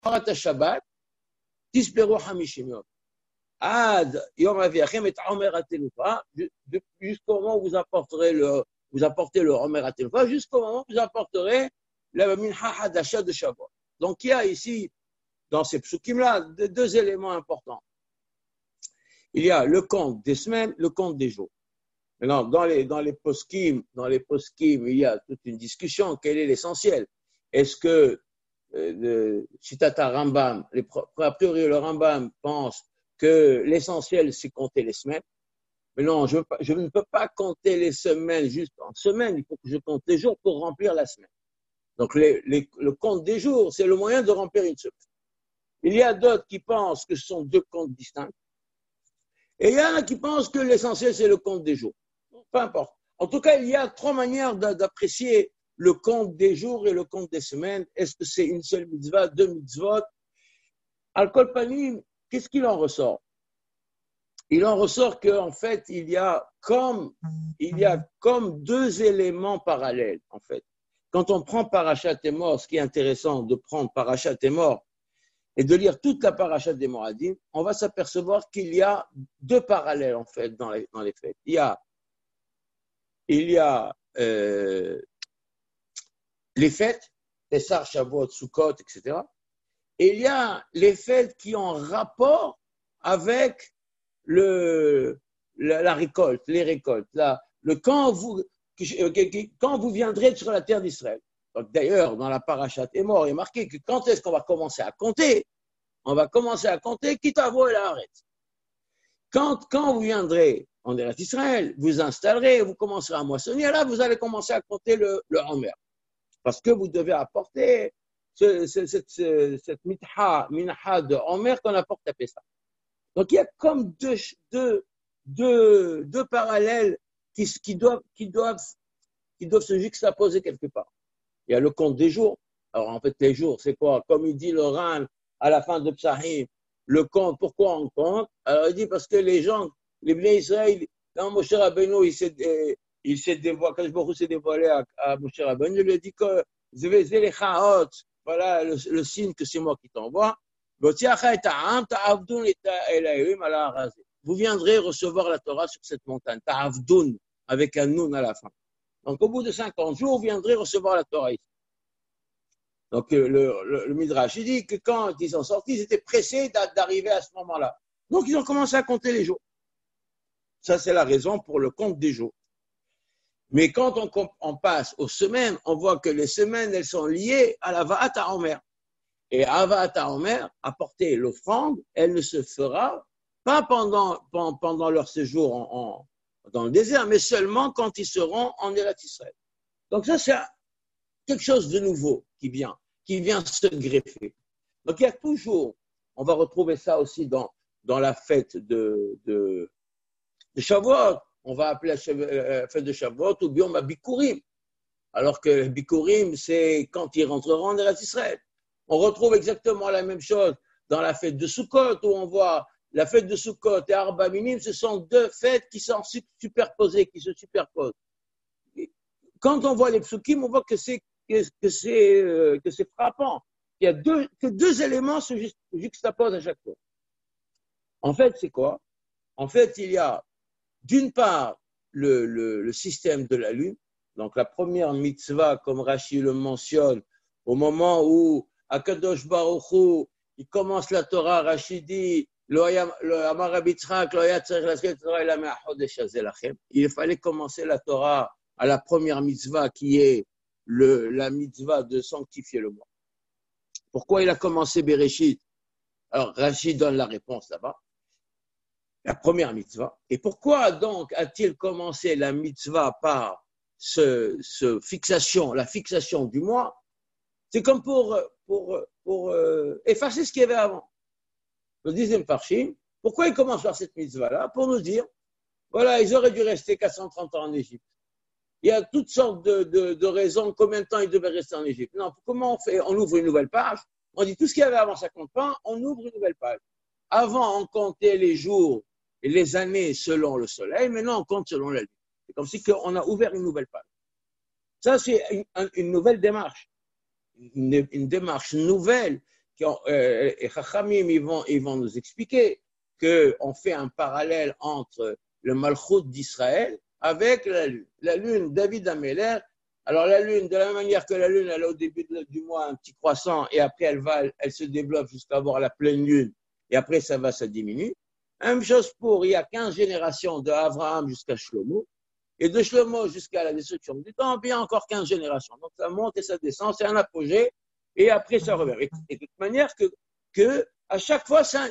Shabbat, Tisperu Hamishim Yom. Ad Yom Aviachem et Omer Atelufa, jusqu'au moment où vous apportez le Omer Atelufa, jusqu'au moment où vous apporterez la Mincha Hadasha de Shavuot. Donc il y a ici, dans ces psukim-là, deux éléments importants. Il y a le compte des semaines, le compte des jours. Maintenant, dans les poskim, il y a toute une discussion. Quel est l'essentiel? Est-ce que Shitata Rambam, a priori le Rambam pense que l'essentiel c'est compter les semaines? Mais non, je ne peux pas compter les semaines juste en semaine. Il faut que je compte les jours pour remplir la semaine. Donc le compte des jours, c'est le moyen de remplir une semaine. Il y a d'autres qui pensent que ce sont deux comptes distincts. Et il y en a qui pensent que l'essentiel, c'est le compte des jours. Peu importe. En tout cas, il y a trois manières d'apprécier le compte des jours et le compte des semaines. Est-ce que c'est une seule mitzvah, deux mitzvot? Al-Kol Panim, qu'est-ce qu'il en ressort? Il en ressort qu'en fait, il y a comme deux éléments parallèles, en fait. Quand on prend Parashat Emor, ce qui est intéressant de prendre Parashat Emor, et de lire toute la paracha des Moradim, on va s'apercevoir qu'il y a deux parallèles en fait dans les fêtes. Il y a les fêtes, Pessah, Shavuot, Sukkot, etc. Et il y a les fêtes qui ont rapport avec la récolte, les récoltes. Quand vous viendrez sur la terre d'Israël. Donc, d'ailleurs, dans la Parashat Emor, il est marqué que quand est-ce qu'on va commencer à compter? On va commencer à compter Kitavo et la Haaretz. Quand vous viendrez en Eretz Israël, vous installerez, vous commencerez à moissonner, là, vous allez commencer à compter le Homer. Parce que vous devez apporter cette minha de Homer qu'on apporte à Pessah. Donc, il y a comme deux parallèles qui doivent se juxtaposer quelque part. Il y a le compte des jours. Alors, en fait, les jours, c'est quoi? Comme il dit le Ran à la fin de Psahim, le compte, pourquoi on compte? Alors, il dit parce que les Bnei Israël, quand Moshe Rabbeinu, il s'est dévoilé, quand Baruch Hu s'est dévoilé à Moshe Rabbeinu, il lui a dit que voilà le signe que c'est moi qui t'envoie. Vous viendrez recevoir la Torah sur cette montagne. Ta'avdun, avec un nun à la fin. Donc, au bout de 50 jours, vous viendrez recevoir la Torah ici. Donc, le Midrash, il dit que quand ils sont sortis, ils étaient pressés d'arriver à ce moment-là. Donc, ils ont commencé à compter les jours. Ça, c'est la raison pour le compte des jours. Mais quand on passe aux semaines, on voit que les semaines, elles sont liées à la Va'at HaOmer. Et à Va'at HaOmer, apporter l'offrande, elle ne se fera pas pendant leur séjour dans le désert, mais seulement quand ils seront en Eretz Israël. Donc ça, c'est quelque chose de nouveau qui vient se greffer. Donc il y a toujours, on va retrouver ça aussi dans la fête de Shavuot. On va appeler la fête de Shavuot ou bien Bikurim. Alors que Bikurim, c'est quand ils rentreront en Eretz Israël. On retrouve exactement la même chose dans la fête de Sukkot, où on voit la fête de Sukkot et Arba Minim, ce sont deux fêtes qui sont superposées, qui se superposent. Quand on voit les psukim, on voit que c'est frappant. Il y a que deux éléments se juxtaposent à chaque fois. En fait, c'est quoi? En fait, il y a d'une part le système de la lune. Donc la première mitzvah, comme Rashi le mentionne, au moment où Akadosh Baruch Hu, il commence la Torah, Rashi dit il fallait commencer la Torah à la première mitzvah qui est la mitzvah de sanctifier le mois. Pourquoi il a commencé Bereshit? Alors Rashi donne la réponse là-bas. La première mitzvah. Et pourquoi donc a-t-il commencé la mitzvah par la fixation du mois? C'est comme pour effacer ce qu'il y avait avant. Le 10e Parshim, pourquoi il commence par cette mitzvah-là? Pour nous dire, voilà, ils auraient dû rester 430 ans en Égypte. Il y a toutes sortes de raisons, combien de temps ils devaient rester en Égypte. Non, comment on fait? On ouvre une nouvelle page, on dit tout ce qu'il y avait avant, ça compte pas, on ouvre une nouvelle page. Avant, on comptait les jours et les années selon le soleil, maintenant on compte selon la lune. C'est comme si on a ouvert une nouvelle page. Ça, c'est une nouvelle démarche. Une démarche nouvelle et Chachamim, ils vont nous expliquer qu'on fait un parallèle entre le Malchut d'Israël avec la lune. La lune, David Améler, alors la lune, de la même manière que la lune, elle a au début du mois un petit croissant et après elle se développe jusqu'à avoir la pleine lune et après ça diminue. Même chose pour, il y a 15 générations de Abraham jusqu'à Shlomo et de Shlomo jusqu'à la destruction du temple, il y a encore 15 générations. Donc ça monte et ça descend, c'est un apogée et après ça revient. Et de toute manière que à chaque fois, ça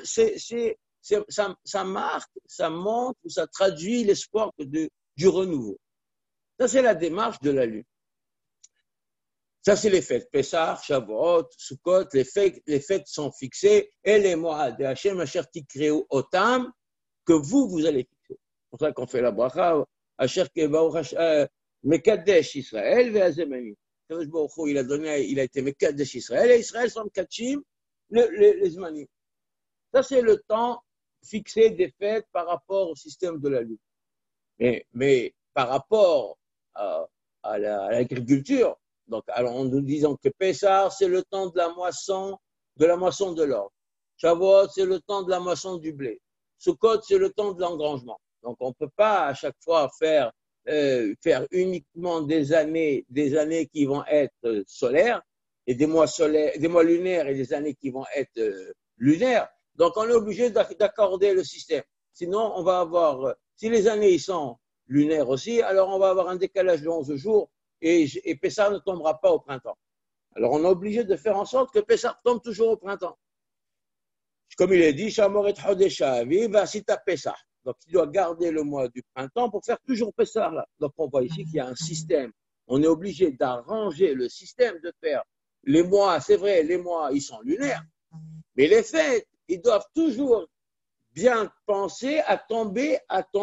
marque, ça montre ou ça traduit l'espoir du renouveau. Ça, c'est la démarche de la lune. Ça, c'est les fêtes. Pessah, Shavuot, Sukkot, les fêtes sont fixées. Et les mois de Hachem, Asher Tikreu Otam, que vous allez fixer. C'est pour ça qu'on fait la bracha, Asher Mekadesh Israël, Ve'azemani. Il a été Mekadesh Israël, et Israël sont Mekadshim, les Zmanim. Ça, c'est le temps fixé des fêtes par rapport au système de la lune. Mais par rapport à l'agriculture, donc, alors, en nous disant que Pessah, c'est le temps de la moisson de l'orge. Shavuot, c'est le temps de la moisson du blé. Sukkot, c'est le temps de l'engrangement. Donc, on ne peut pas à chaque fois faire uniquement des années qui vont être solaires et des mois lunaires et des années qui vont être lunaires. Donc, on est obligé d'accorder le système. Sinon, on va avoir, si les années ils sont lunaires aussi, alors on va avoir un décalage de 11 jours et Pessah ne tombera pas au printemps. Alors, on est obligé de faire en sorte que Pessah tombe toujours au printemps. Comme il est dit, Shamoret Hodesha Aviv, Asita Pessah. Donc, il doit garder le mois du printemps pour faire toujours Pessah là. Donc, on voit ici qu'il y a un système. On est obligé d'arranger le système, de faire les mois, c'est vrai, les mois, ils sont lunaires, mais les fêtes, ils doivent toujours bien penser à tomber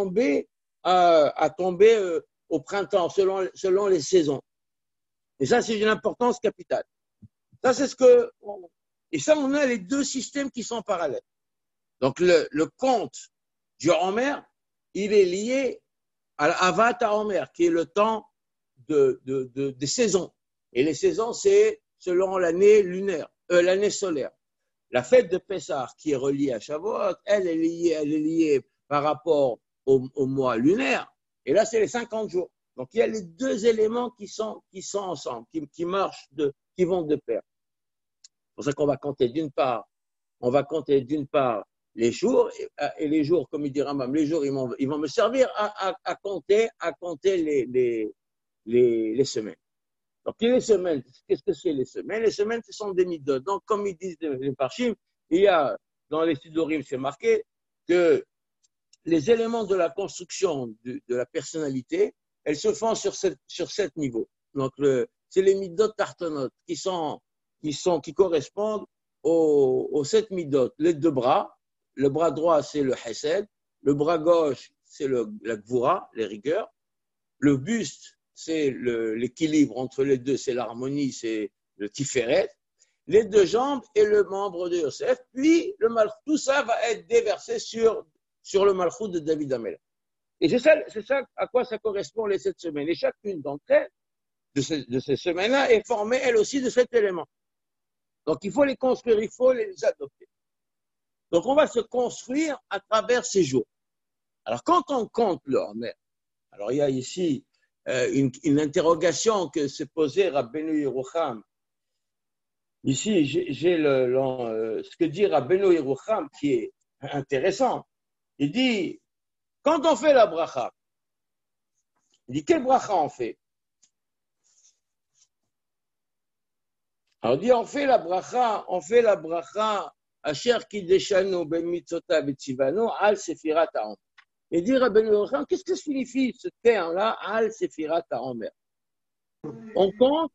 au printemps, selon les saisons. Et ça, c'est une importance capitale. Ça, c'est et ça, on a les deux systèmes qui sont parallèles. Donc, le compte du Homer, il est lié à l'Avat Homer, qui est le temps des saisons. Et les saisons, c'est selon l'année lunaire, l'année solaire. La fête de Pessah, qui est reliée à Shavuot, elle est liée par rapport au mois lunaire. Et là, c'est les 50 jours. Donc, il y a les deux éléments qui sont ensemble, qui marchent, qui vont de pair. C'est pour ça qu'on va compter d'une part les jours, et les jours, comme il dit Rambam, les jours, ils vont me servir à compter les semaines. Donc, les semaines, qu'est-ce que c'est les semaines? Les semaines, ce sont des midot. Donc, comme ils disent les Parchim, il y a, dans les Sidorim, c'est marqué que les éléments de la construction de la personnalité, elles se font sur 7 niveaux. Donc, c'est les midot tartonot qui correspondent aux 7 midot. Les deux bras, le bras droit, c'est le hesed, le bras gauche, c'est la gvura, les rigueurs, le buste, c'est l'équilibre entre les deux, c'est l'harmonie, c'est le tiferet, les deux jambes et le membre de Yosef, puis tout ça va être déversé sur le malchut de David Amelech. Et c'est ça à quoi ça correspond les 7 semaines. Et chacune d'entre elles, de ces semaines-là, est formée elle aussi de cet élément. Donc il faut les construire, il faut les adopter. Donc on va se construire à travers ces jours. Alors quand on compte le Homer, alors il y a ici une interrogation que s'est posée Rabbeinu Yerucham. Ici, j'ai ce que dit Rabbeinu Yerucham qui est intéressant. Il dit, quand on fait la bracha, il dit, quelle bracha on fait? Alors, il dit, on fait la bracha, Asher Kideshanu ben mitzvota betzivano al sefirat ha'omer. Il dit, Rabbeinu Yerucham, qu'est-ce que signifie ce terme-là, al sefirat ha'omer? On compte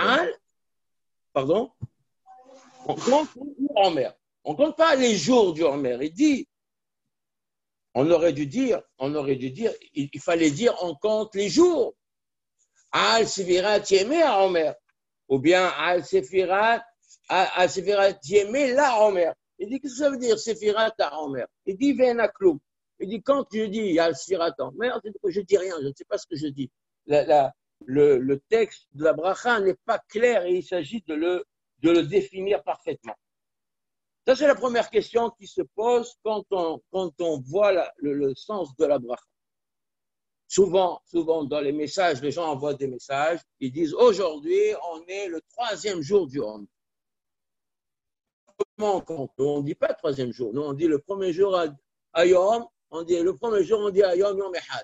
on compte le Homer. On ne compte pas les jours du Homer. Il dit, on aurait dû dire, il fallait dire, on compte les jours. Al sefirat yemei ha'omer. Ou bien al sefirat yemei la Homer. Il dit, qu'est-ce que ça veut dire, sefirat ha'omer? Il dit, ve'en kloum. Il dit, quand je dis al sefirat ha'omer, je ne dis rien, je ne sais pas ce que je dis. Le texte de la bracha n'est pas clair et il s'agit de le définir parfaitement. Ça, c'est la première question qui se pose quand on voit le sens de la bracha. Souvent, dans les messages, les gens envoient des messages, ils disent aujourd'hui, on est le 3e jour du Homer. Comment on compte? On ne dit pas le 3e jour, nous on dit le premier jour à Yom, on dit à Yom, Yom Echad.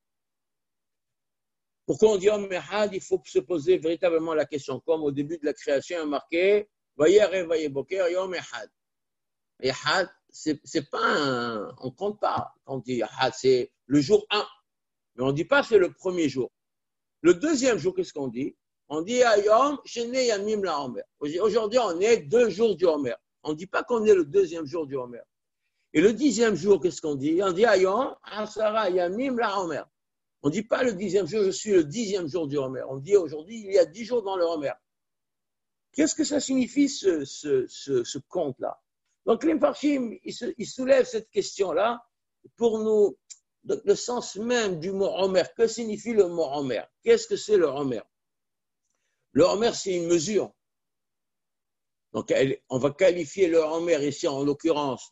Pourquoi on dit Yom Echad? Il faut se poser véritablement la question, comme au début de la création, il y a marqué Vayerev Vayeboker Yom Echad. Echad, c'est pas on ne compte pas. On dit Echad, c'est le jour 1. Mais on ne dit pas c'est le premier jour. Le 2e jour, qu'est-ce qu'on dit? On dit Ayom, Shene Yamim la Homer. Aujourd'hui, on est 2 jours du Homer. On ne dit pas qu'on est le 2e jour du Homer. Et le 10e jour, qu'est-ce qu'on dit? On dit Ayom, Asara Yamim la Homer. On ne dit pas le 10e jour, je suis le 10e jour du Homer. On dit aujourd'hui, il y a 10 jours dans le Homer. Qu'est-ce que ça signifie ce compte-là? Donc, les Mfarshim, ils soulèvent cette question-là pour nous. Donc, le sens même du mot Homer, que signifie le mot Homer? Qu'est-ce que c'est le Homer? Le Homer, c'est une mesure. Donc, on va qualifier le Homer ici, en l'occurrence,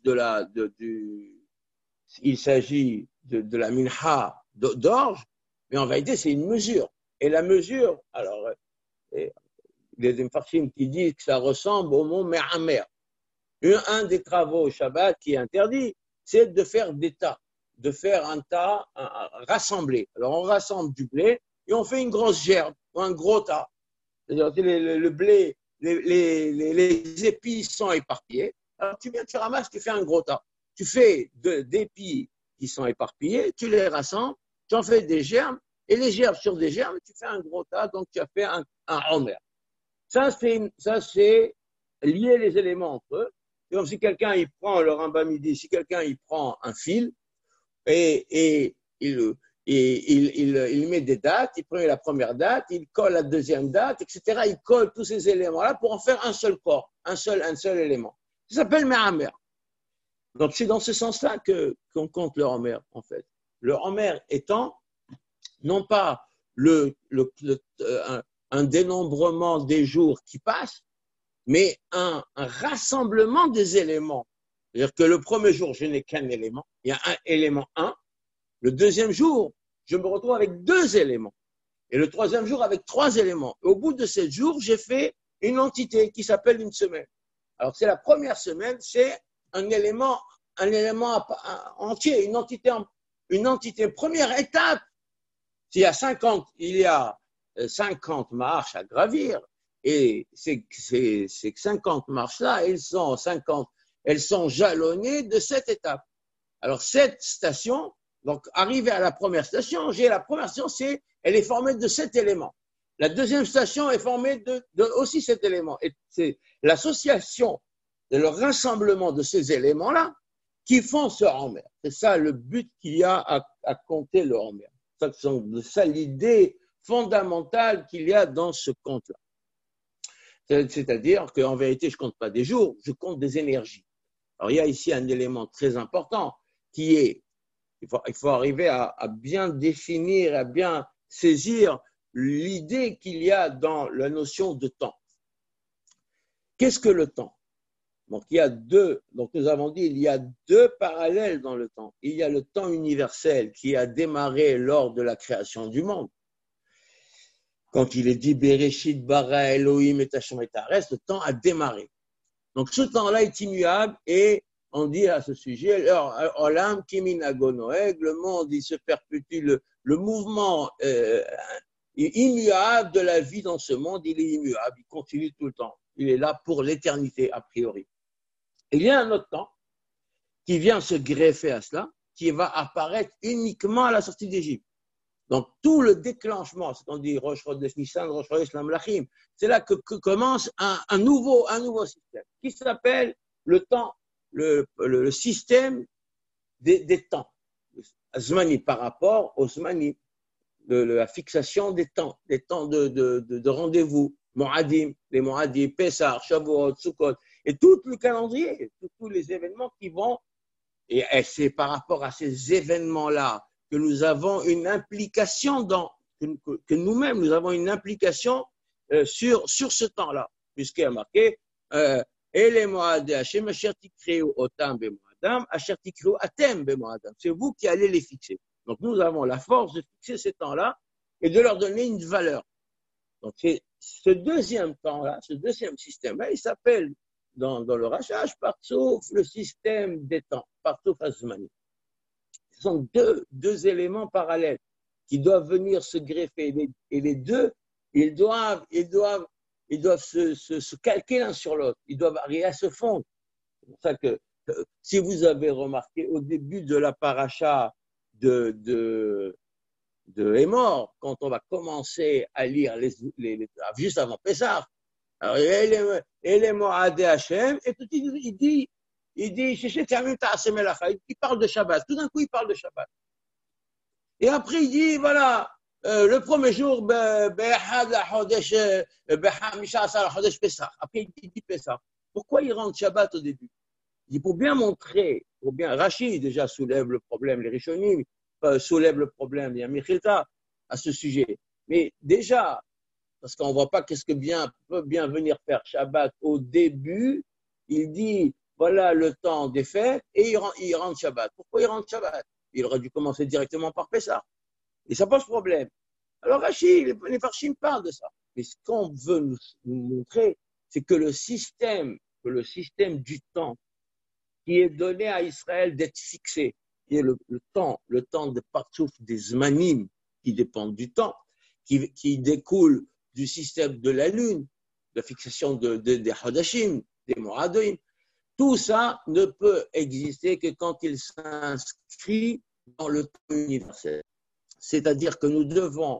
il s'agit de la minha d'orge, mais en réalité, c'est une mesure. Et la mesure, alors, les Mfarshim qui disent que ça ressemble au mot Me'amer. Un des travaux au Shabbat qui est interdit, c'est de faire des tas. De faire un tas rassemblé. Alors, on rassemble du blé et on fait une grosse gerbe ou un gros tas. C'est-à-dire le blé, les épis sont éparpillés. Alors, tu viens, tu ramasses, tu fais un gros tas. Tu fais d'épis qui sont éparpillés, tu les rassembles, tu en fais des gerbes et les gerbes sur des gerbes, tu fais un gros tas, donc tu as fait un homer. Ça, c'est lier les éléments entre eux. C'est comme si quelqu'un, il prend le Rambam midi, si quelqu'un, il prend un fil, et il met des dates, il prend la première date, il colle la deuxième date, etc. Il colle tous ces éléments-là pour en faire un seul corps, un seul élément. Ça s'appelle Me'amer. Donc, c'est dans ce sens-là qu'on compte le Homer, en fait. Le Homer étant non pas un dénombrement des jours qui passent, mais un rassemblement des éléments. C'est-à-dire que le premier jour, je n'ai qu'un élément. Il y a un élément 1. Le 2e jour, je me retrouve avec 2 éléments. Et le 3e jour, avec 3 éléments. Et au bout de 7 jours, j'ai fait une entité qui s'appelle une semaine. Alors, c'est la première semaine, c'est un élément entier, une entité. Première étape. Il y a 50 marches à gravir. Et ces 50 marches-là, elles sont jalonnées de 7 étapes. Alors, cette station, donc arrivé à la première station, elle est formée de 7 éléments. La deuxième station est formée de aussi 7 éléments. Et c'est l'association et le rassemblement de ces éléments-là qui font ce Homer. C'est ça le but qu'il y a à compter le Homer. C'est ça l'idée fondamentale qu'il y a dans ce compte-là. C'est-à-dire qu'en vérité, je ne compte pas des jours, je compte des énergies. Alors, il y a ici un élément très important qui est, il faut arriver à bien définir, à bien saisir l'idée qu'il y a dans la notion de temps. Qu'est-ce que le temps? Donc, nous avons dit, il y a 2 parallèles dans le temps. Il y a le temps universel qui a démarré lors de la création du monde. Quand il est dit Bereshit bara Elohim et Hashem et Haaretz, le temps a démarré. Donc ce temps-là est immuable et on dit à ce sujet, Olam kiminago noeg, le monde il se perpétue, le mouvement immuable de la vie dans ce monde, il est immuable, il continue tout le temps. Il est là pour l'éternité a priori. Il y a un autre temps qui vient se greffer à cela, qui va apparaître uniquement à la sortie d'Égypte. Donc, tout le déclenchement, c'est qu'on dit Rosh Chodesh Nissan, Rosh Chodesh Lamlachim, c'est là que commence un nouveau système qui s'appelle le temps, le système des temps. Zmani par rapport au Zmani, la fixation des temps de rendez-vous, Moadim, les Moadim, Pessah, Shavuot, Sukkot, et tout le calendrier, tous les événements qui vont, et c'est par rapport à ces événements-là que nous avons une implication que nous-mêmes, nous avons une implication sur ce temps-là, puisqu'il y a marqué אלה מועדי השם אשר תקראו אותם במועדם, אשר תקראו אתם במועדם. C'est vous qui allez les fixer. Donc nous avons la force de fixer ces temps-là et de leur donner une valeur. Donc c'est ce deuxième temps-là, ce deuxième système-là, il s'appelle dans le rachage Partsouf, le système des temps, Partsouf Azmani. Ce sont deux éléments parallèles qui doivent venir se greffer et les deux, ils doivent se calquer l'un sur l'autre. Ils doivent arriver à se fondre. C'est pour ça que si vous avez remarqué au début de la paracha de Hémor, quand on va commencer à lire juste avant Pessah, alors il est Moadé Hachem, et tout il dit, il parle de Shabbat. Tout d'un coup, il parle de Shabbat. Et après, il dit, voilà, le premier jour, après, il dit Pessah. Pourquoi il rentre Shabbat au début? Il dit, pour bien montrer, Rashi déjà soulève le problème, les Rishonim soulèvent le problème, il y a Michilta à ce sujet. Mais déjà, parce qu'on ne voit pas qu'est-ce que peut bien venir faire Shabbat au début, il dit, voilà le temps des fêtes, et il rentre Shabbat. Pourquoi il rentre Shabbat? Il aurait dû commencer directement par Pessah. Et ça pose problème. Alors Rashi, les Farshim parlent de ça. Mais ce qu'on veut nous montrer, c'est que le système du temps qui est donné à Israël d'être fixé, qui est le temps de Partsouf des Zmanim, qui dépendent du temps, qui découle du système de la lune, la fixation des Hadashim, des Moadim, tout ça ne peut exister que quand il s'inscrit dans le temps universel. C'est-à-dire que nous devons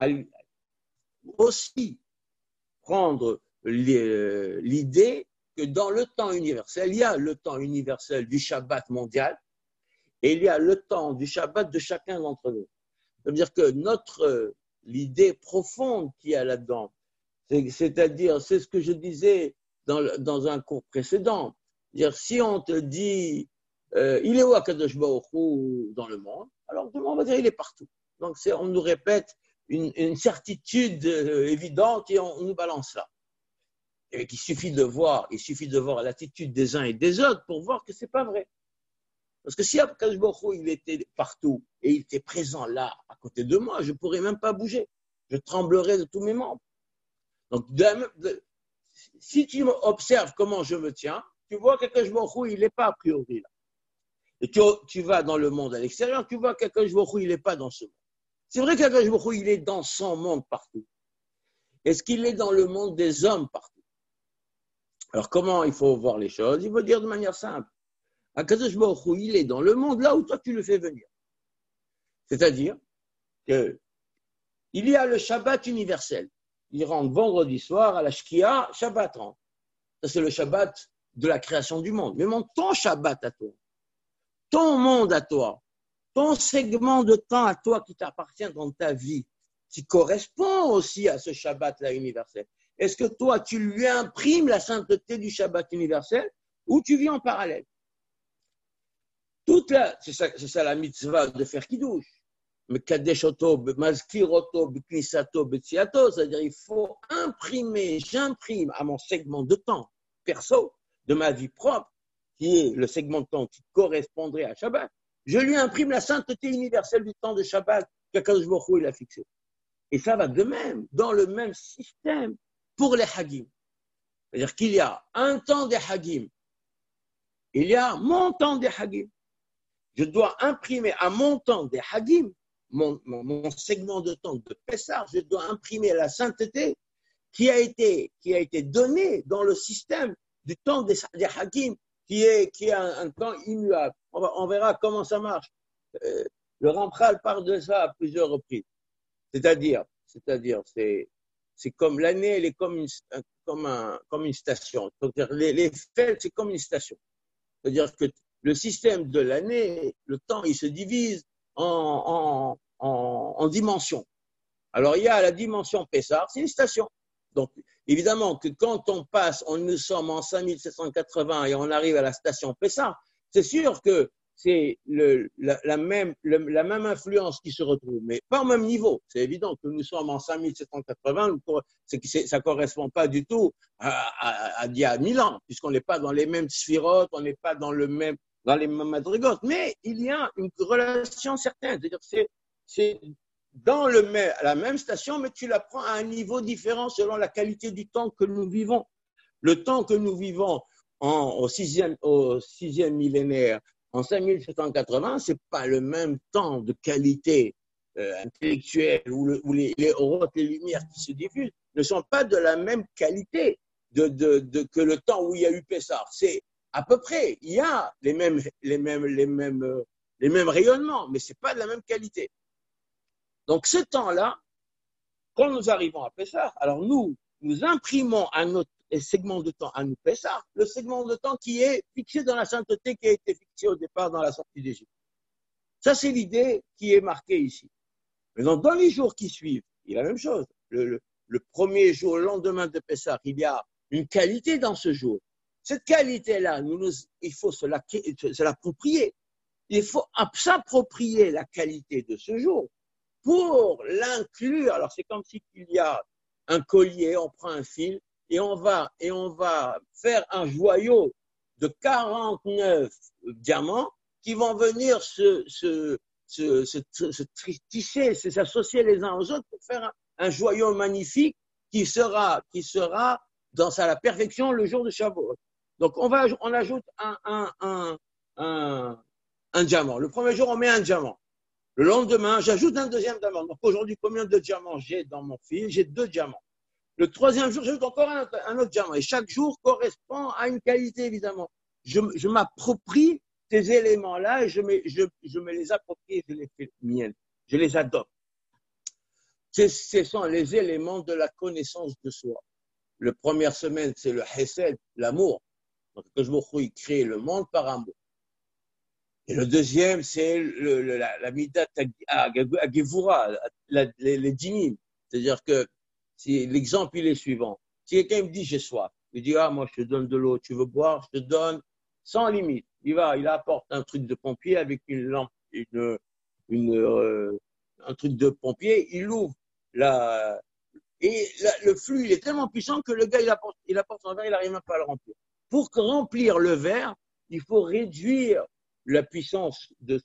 aussi prendre l'idée que dans le temps universel, il y a le temps universel du Shabbat mondial et il y a le temps du Shabbat de chacun d'entre nous. C'est-à-dire que l'idée profonde qu'il y a là-dedans, c'est-à-dire, c'est ce que je disais dans un cours précédent, c'est-à-dire si on te dit il est où Akadosh Baruch Hu dans le monde, alors on va dire il est partout. Donc on nous répète une certitude évidente et on nous balance là. Et qu'il suffit de voir l'attitude des uns et des autres pour voir que c'est pas vrai. Parce que si Akadosh Baruch Hu, il était partout et il était présent là, à côté de moi, je ne pourrais même pas bouger. Je tremblerais de tous mes membres. Donc, si tu observes comment je me tiens, tu vois qu'Akadosh Baruch Hu, il n'est pas a priori là. Et tu vas dans le monde à l'extérieur, tu vois qu'Akadosh Baruch Hu, il n'est pas dans ce monde. C'est vrai qu'Akadosh Baruch Hu, il est dans son monde partout. Est-ce qu'il est dans le monde des hommes partout? Alors, comment il faut voir les choses? Il faut dire de manière simple. Akadosh Baruch Hu, il est dans le monde là où toi tu le fais venir. C'est-à-dire qu'il y a le Shabbat universel. Il rentre vendredi soir à la Shkia, Shabbat rentre. Ça, c'est le Shabbat de la création du monde. Mais ton Shabbat à toi, ton monde à toi, ton segment de temps à toi qui t'appartient dans ta vie, qui correspond aussi à ce Shabbat-là universel. Est-ce que toi, tu lui imprimes la sainteté du Shabbat universel ou tu vis en parallèle? C'est ça la mitzvah de faire kiddush. C'est-à-dire il faut j'imprime à mon segment de temps perso, de ma vie propre, qui est le segment de temps qui correspondrait à Shabbat, je lui imprime la sainteté universelle du temps de Shabbat qu'Akadosh Baruch Hu il a fixé. Et ça va de même, dans le même système pour les Hagim. C'est-à-dire qu'il y a un temps des Hagim, il y a mon temps des Hagim. Je dois imprimer à mon temps des Hagim, mon segment de temps de Pessah, je dois imprimer la sainteté qui a été donnée dans le système du temps des Hagim, qui est un temps immuable. On verra comment ça marche. Le Ramchal parle de ça à plusieurs reprises. C'est-à-dire, c'est comme l'année, elle est comme une station. C'est-à-dire, les fêtes, c'est comme une station. C'est-à-dire que le système de l'année, le temps, il se divise en dimensions. Alors, il y a la dimension Pessah, c'est une station. Donc, évidemment que quand nous sommes en 5780 et on arrive à la station Pessah, c'est sûr que c'est la même influence qui se retrouve, mais pas au même niveau. C'est évident que nous sommes en 5780, ça ne correspond pas du tout à d'il y a 1000 ans, puisqu'on n'est pas dans les mêmes sphirotes, on n'est pas dans les mêmes madrigotes, mais il y a une relation certaine. C'est-à-dire c'est dans la même station, mais tu la prends à un niveau différent selon la qualité du temps que nous vivons. Le temps que nous vivons au sixième millénaire, en 5780, ce n'est pas le même temps de qualité intellectuelle où les aurores, les lumières qui se diffusent ne sont pas de la même qualité que le temps où il y a eu Pessah. C'est à peu près, il y a les mêmes rayonnements, mais ce n'est pas de la même qualité. Donc ce temps-là, quand nous arrivons à Pessah, alors nous imprimons à notre segment de temps à nous Pessah, le segment de temps qui est fixé dans la sainteté qui a été fixé au départ dans la sortie d'Égypte. Ça, c'est l'idée qui est marquée ici. Maintenant, dans les jours qui suivent, il y a la même chose. Le premier jour, le lendemain de Pessah, il y a une qualité dans ce jour. Cette qualité-là, il faut se l'approprier. Il faut s'approprier la qualité de ce jour pour l'inclure. Alors, c'est comme s'il y a un collier, on prend un fil et on va faire un joyau de 49 diamants qui vont venir se tisser, s'associer les uns aux autres pour faire un joyau magnifique qui sera dans la perfection le jour de Shavuot. Donc, on ajoute un diamant. Le premier jour, on met un diamant. Le lendemain, j'ajoute un deuxième diamant. Donc aujourd'hui, combien de diamants j'ai dans mon fil? J'ai 2 diamants. Le troisième jour, j'ajoute encore un autre diamant. Et chaque jour correspond à une qualité, évidemment. Je m'approprie ces éléments-là et je me les approprie et je les fais miennes. Je les adopte. Ce sont les éléments de la connaissance de soi. La première semaine, c'est le Hesed, l'amour. Donc, que je me crée le monde par amour. Et le deuxième, c'est la midat agevura, les dinim. C'est-à-dire que si l'exemple il est suivant. Si quelqu'un me dit j'ai soif, il dit moi je te donne de l'eau, tu veux boire, je te donne sans limite. Il apporte un truc de pompier avec une lampe, un truc de pompier, il ouvre le flux il est tellement puissant que le gars il apporte son verre, il n'arrive même pas à le remplir. Pour remplir le verre, il faut réduire la puissance de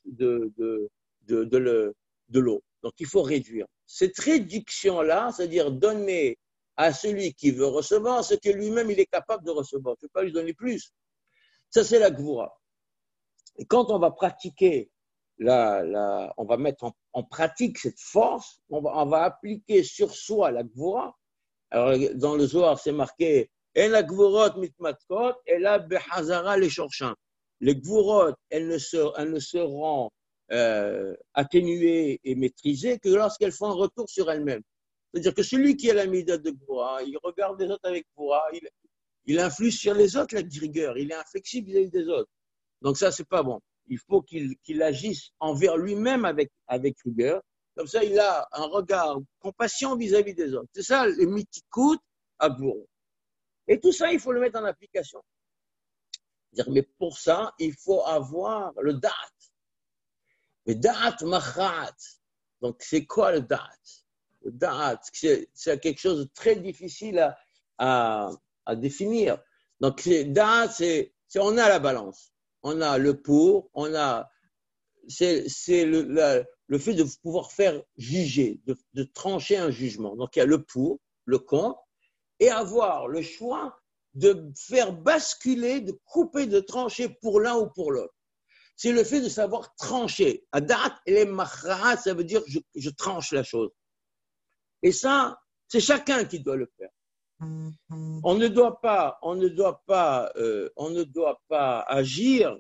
l'eau. Donc, il faut réduire. Cette réduction-là, c'est-à-dire donner à celui qui veut recevoir ce que lui-même il est capable de recevoir. Je ne peux pas lui donner plus. Ça, c'est la gvoura. Et quand on va pratiquer, on va mettre en pratique cette force, on va appliquer sur soi la gvoura. Alors, dans le Zohar, c'est marqué « En la gvorot mitmatkot, et la behazara les shorshim » les gvourot, elles ne seront atténuées et maîtrisées que lorsqu'elles font un retour sur elles-mêmes. C'est-à-dire que celui qui a la midat de gvoura, il regarde les autres avec gvoura, il influe sur les autres avec rigueur, il est inflexible vis-à-vis des autres. Donc ça, c'est pas bon. Il faut qu'il agisse envers lui-même avec rigueur. Comme ça, il a un regard compassion vis-à-vis des autres. C'est ça le mitikut à gvoura. Et tout ça, il faut le mettre en application. Mais pour ça, il faut avoir le da'at. Le da'at machra'at. Donc, c'est quoi le da'at? Le da'at, c'est quelque chose de très difficile à définir. Donc, da'at, c'est on a la balance. On a le pour, c'est le fait de pouvoir faire juger, de trancher un jugement. Donc, il y a le pour, le contre, et avoir le choix de faire basculer, de couper, de trancher pour l'un ou pour l'autre. C'est le fait de savoir trancher. Adat et machra'at, ça veut dire je tranche la chose. Et ça, c'est chacun qui doit le faire. On ne doit pas agir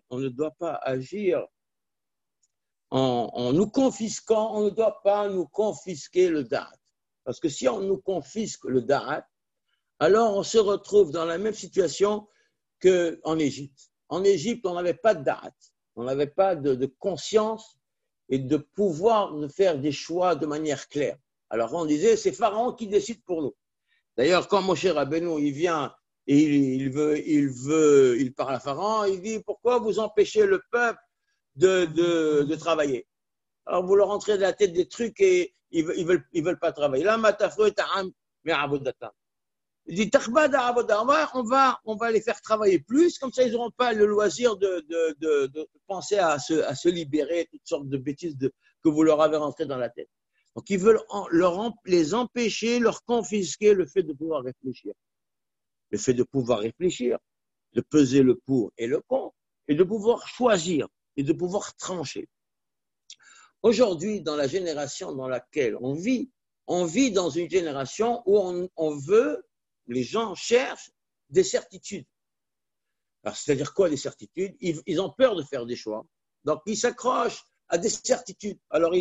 en nous confisquant, on ne doit pas nous confisquer le da'at. Parce que si on nous confisque le da'at, alors on se retrouve dans la même situation qu'en Égypte. En Égypte, on n'avait pas de da'at, on n'avait pas de conscience et de pouvoir de faire des choix de manière claire. Alors on disait, c'est Pharaon qui décide pour nous. D'ailleurs, quand Moshe Rabbeinu, il vient et il parle à Pharaon, il dit, pourquoi vous empêchez le peuple de travailler. Alors, vous leur rentrez dans la tête des trucs et ils veulent pas travailler. Là, matafou ta'am mi'abodatam. Il dit, on va les faire travailler plus, comme ça ils n'auront pas le loisir de penser à se libérer, toutes sortes de bêtises que vous leur avez rentrées dans la tête. Donc ils veulent les empêcher, leur confisquer le fait de pouvoir réfléchir. Le fait de pouvoir réfléchir, de peser le pour et le contre, et de pouvoir choisir, et de pouvoir trancher. Aujourd'hui, dans la génération dans laquelle on vit dans une génération où on veut, les gens cherchent des certitudes. Alors, c'est-à-dire quoi des certitudes? Ils ont peur de faire des choix. Donc, ils s'accrochent à des certitudes. Alors,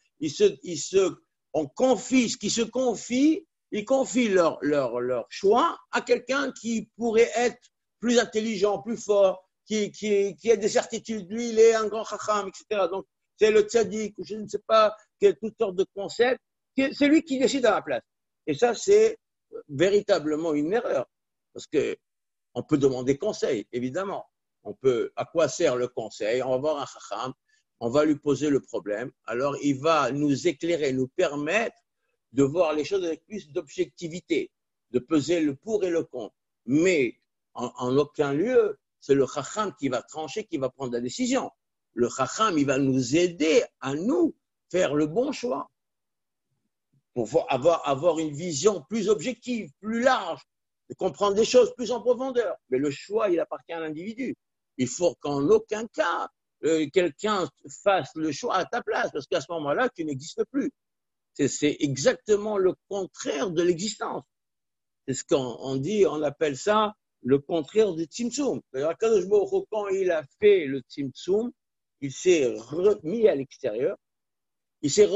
on confie, ce qui se confie, ils confient leur choix à quelqu'un qui pourrait être plus intelligent, plus fort, qui a des certitudes. Lui, il est un grand chacham, etc. Donc, c'est le tzaddik, ou je ne sais pas, toutes sortes de concepts. C'est lui qui décide à la place. Et ça, c'est véritablement une erreur. Parce que on peut demander conseil, évidemment. À quoi sert le conseil? On va voir un chacham, on va lui poser le problème. Alors, il va nous éclairer, nous permettre de voir les choses avec plus d'objectivité, de peser le pour et le contre. Mais, en aucun lieu, c'est le chacham qui va trancher, qui va prendre la décision. Le chacham, il va nous aider à nous faire le bon choix. Pour avoir une vision plus objective, plus large, de comprendre des choses plus en profondeur. Mais le choix, il appartient à l'individu. Il faut qu'en aucun cas, quelqu'un fasse le choix à ta place, parce qu'à ce moment-là, tu n'existes plus. C'est exactement le contraire de l'existence. C'est ce qu'on dit, on appelle ça le contraire du tzimtzum. D'ailleurs, quand il a fait le tzimtzum, il s'est remis à l'extérieur, il s'est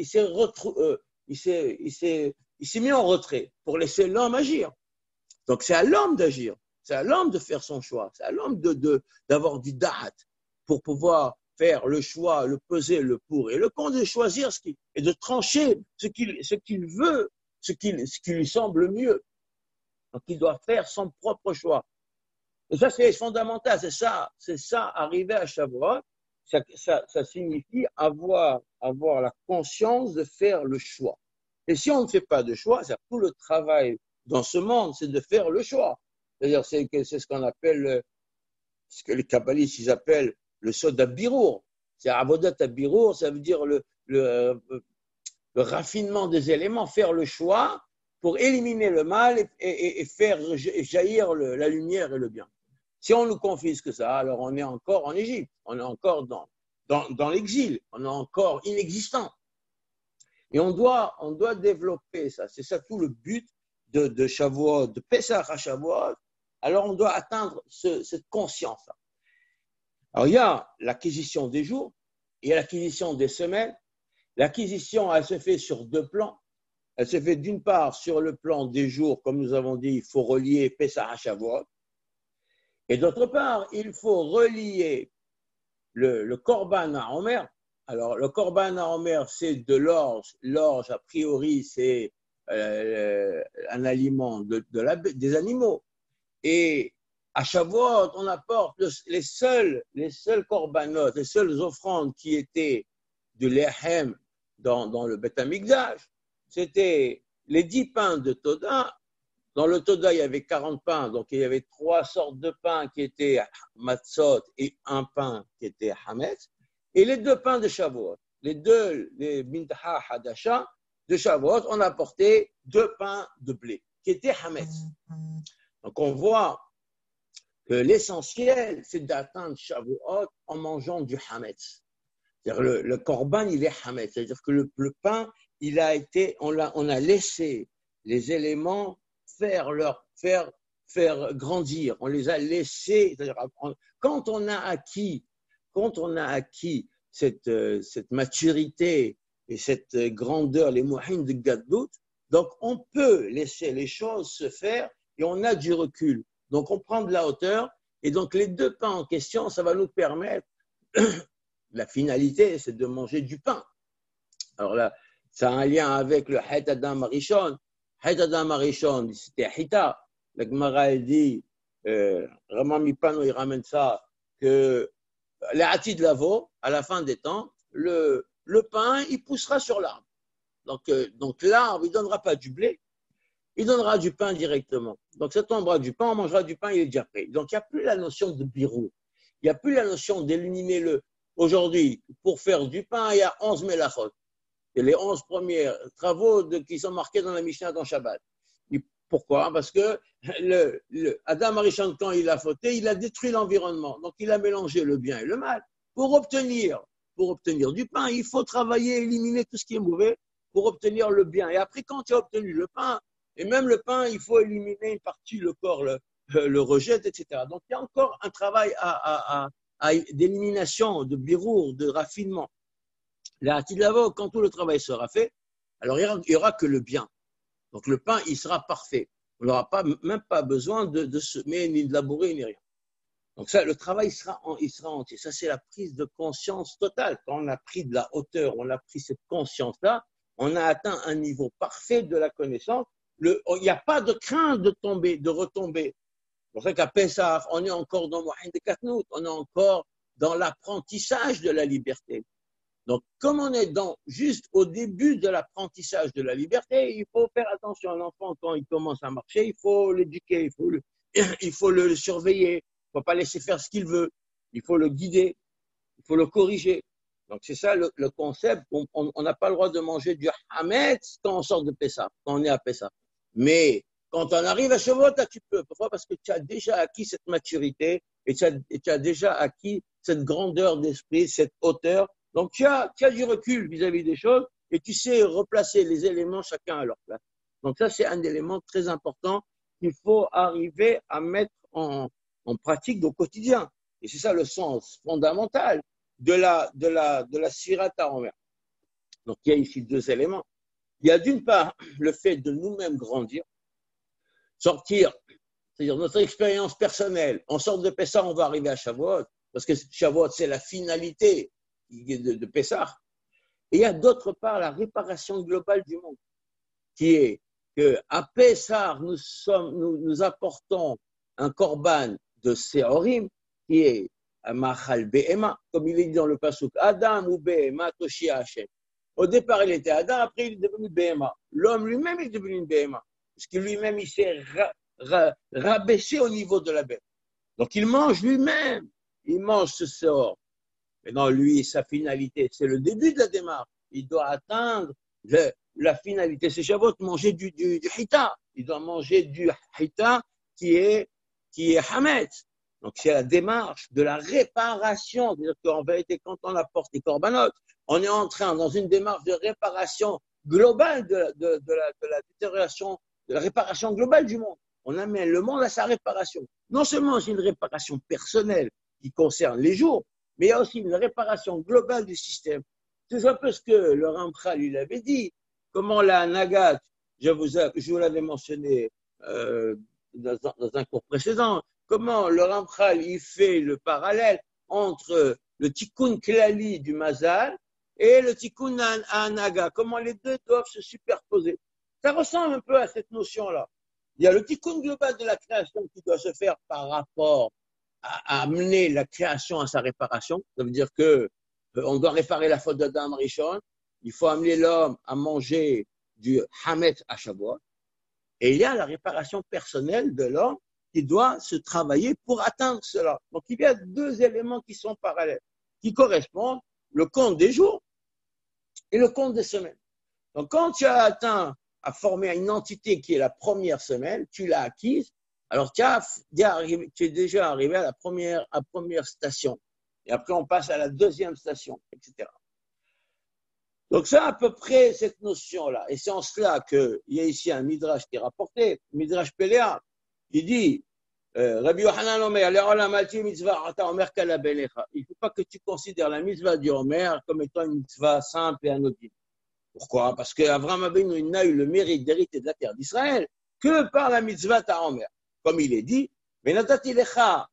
mis en retrait pour laisser l'homme agir. Donc, c'est à l'homme d'agir. C'est à l'homme de faire son choix. C'est à l'homme d'avoir du da'at pour pouvoir faire le choix, le peser, le pour et le contre, de choisir et de trancher ce qu'il veut, ce qui lui semble mieux. Donc, il doit faire son propre choix. Et ça, c'est fondamental. C'est ça, arriver à Shavuot. Ça signifie avoir la conscience de faire le choix. Et si on ne fait pas de choix, c'est tout le travail dans ce monde, c'est de faire le choix. C'est-à-dire, c'est ce qu'on appelle, ce que les kabbalistes ils appellent le sod habirour. C'est avodat habirour, ça veut dire le raffinement des éléments, faire le choix pour éliminer le mal et faire jaillir la lumière et le bien. Si on nous confisque ça, alors on est encore en Égypte, on est encore dans l'exil, on est encore inexistant. Et on doit développer ça. C'est ça tout le but de Shavuot, de Pesach à Shavuot. Alors on doit atteindre cette conscience-là. Alors il y a l'acquisition des jours, il y a l'acquisition des semaines. L'acquisition, elle se fait sur deux plans. Elle se fait d'une part sur le plan des jours, comme nous avons dit, il faut relier Pesach à Shavuot. Et d'autre part, il faut relier le Korban à Omer. Alors, le Korban à Omer, c'est de l'orge. L'orge, a priori, c'est un aliment des animaux. Et à Shavuot, on apporte les seuls korbanot, les seules offrandes qui étaient de l'Ehem dans le Beth Amikdash. C'était les 10 pains de Toda. Dans le Toda, il y avait 40 pains, donc il y avait 3 sortes de pains qui étaient matzot et un pain qui était hametz, et les 2 pains de Shavuot. Les Mintaha Hadasha de Shavuot, on apportait 2 pains de blé qui étaient hametz. Donc on voit que l'essentiel, c'est d'atteindre Shavuot en mangeant du hametz. C'est-à-dire le korban, il est hametz, c'est-à-dire que le pain, on a laissé les éléments faire grandir. On les a laissés. Quand on a acquis cette maturité et cette grandeur, les mouhines de Gadlut, donc on peut laisser les choses se faire et on a du recul. Donc on prend de la hauteur et donc les 2 pains en question, ça va nous permettre, la finalité, c'est de manger du pain. Alors là, ça a un lien avec le Hayt Adam Arishon. Hayt Adam Arishon, c'était Hita. La Gemara, elle dit, Rama Mipano, il ramène ça, que les Hatid Lavo, à la fin des temps, le pain, il poussera sur l'arbre. Donc l'arbre, il ne donnera pas du blé, il donnera du pain directement. Donc, ça tombera du pain, on mangera du pain, il est déjà prêt. Donc, il n'y a plus la notion de birou. Il n'y a plus la notion d'éliminer le. Aujourd'hui, pour faire du pain, il y a 11 mélachot. C'est les 11 premiers travaux qui sont marqués dans la Mishnah dans Shabbat. Et pourquoi? Parce que Adam Arishon, quand il a fauté, il a détruit l'environnement. Donc, il a mélangé le bien et le mal. Pour obtenir du pain, il faut travailler, éliminer tout ce qui est mauvais pour obtenir le bien. Et après, quand tu as obtenu le pain, et même le pain, il faut éliminer une partie, le corps le rejette, etc. Donc, il y a encore un travail d'élimination, de birour, de raffinement. Là, quand tout le travail sera fait, alors il n'y aura que le bien. Donc, le pain, il sera parfait. On n'aura même pas besoin de semer, ni de labourer, ni rien. Donc, ça, le travail il sera entier. Ça, c'est la prise de conscience totale. Quand on a pris de la hauteur, on a pris cette conscience-là, on a atteint un niveau parfait de la connaissance. Il n'y a pas de crainte de retomber. C'est pour ça qu'à Pessah, on est encore dans Mohamed Katnout, on est encore dans l'apprentissage de la liberté. Donc, comme on est juste au début de l'apprentissage de la liberté, il faut faire attention à l'enfant quand il commence à marcher, il faut l'éduquer, il faut le surveiller, il ne faut pas laisser faire ce qu'il veut, il faut le guider, il faut le corriger. Donc, c'est ça le concept. On n'a pas le droit de manger du hametz quand on sort de Pessah, quand on est à Pessah. Mais quand on arrive à Shavuot, tu peux. Pourquoi? Parce que tu as déjà acquis cette maturité et tu as déjà acquis cette grandeur d'esprit, cette hauteur. Donc, tu as du recul vis-à-vis des choses et tu sais replacer les éléments chacun à leur place. Donc, ça, c'est un élément très important qu'il faut arriver à mettre en pratique au quotidien. Et c'est ça le sens fondamental de la Sfirat HaOmer. Donc, il y a ici deux éléments. Il y a d'une part le fait de nous-mêmes grandir, sortir, c'est-à-dire notre expérience personnelle. On sort de Pessah, on va arriver à Shavuot, parce que Shavuot, c'est la finalité de Pessah. Et il y a d'autre part la réparation globale du monde, qui est qu'à Pessah, nous apportons un korban de Seorim, qui est Machal Behema, comme il est dit dans le pasuk, Adam ou Behema, Toshia Hashem. Au départ, il était Adam, après il est devenu Behema. L'homme lui-même est devenu une Behema, parce que lui-même, il s'est rabaissé au niveau de la bête. Donc, il mange lui-même, il mange ce sort. Mais non, lui, sa finalité, c'est le début de la démarche. Il doit atteindre la finalité. C'est Shavuot, manger du hita. Il doit manger du hita qui est hametz. Donc, c'est la démarche de la réparation. C'est-à-dire qu'en vérité, quand on apporte les corbanotes, on est en train, dans une démarche de réparation globale de la détérioration, de la réparation globale du monde. On amène le monde à sa réparation. Non seulement c'est une réparation personnelle qui concerne les jours, mais il y a aussi une réparation globale du système. C'est un peu ce que le Ramchal lui avait dit. Comment la Nagat, je vous l'avais mentionné dans un cours précédent, comment le Ramchal il fait le parallèle entre le Tikkun Klali du Mazal et le Tikkun Naga, comment les deux doivent se superposer. Ça ressemble un peu à cette notion-là. Il y a le Tikkun global de la création qui doit se faire par rapport à amener la création à sa réparation. Ça veut dire qu'on doit réparer la faute d'Adam Rishon. Il faut amener l'homme à manger du Hametz à Shavuot. Et il y a la réparation personnelle de l'homme qui doit se travailler pour atteindre cela. Donc, il y a deux éléments qui sont parallèles, qui correspondent, le compte des jours et le compte des semaines. Donc, quand tu as atteint à former une entité qui est la première semaine, tu l'as acquise, alors tu es déjà arrivé à la première station. Et après, on passe à la deuxième station, etc. Donc, c'est à peu près cette notion-là. Et c'est en cela qu'il y a ici un midrash qui est rapporté, midrash Péléa. Il dit, Rabbi Yohanan Omer, il ne faut pas que tu considères la mitzvah du Omer comme étant une mitzvah simple et anodine. Pourquoi? Parce qu'Avraham Avinu n'a eu le mérite d'hériter de la terre d'Israël que par la mitzvah Omer. Comme il est dit, c'est ce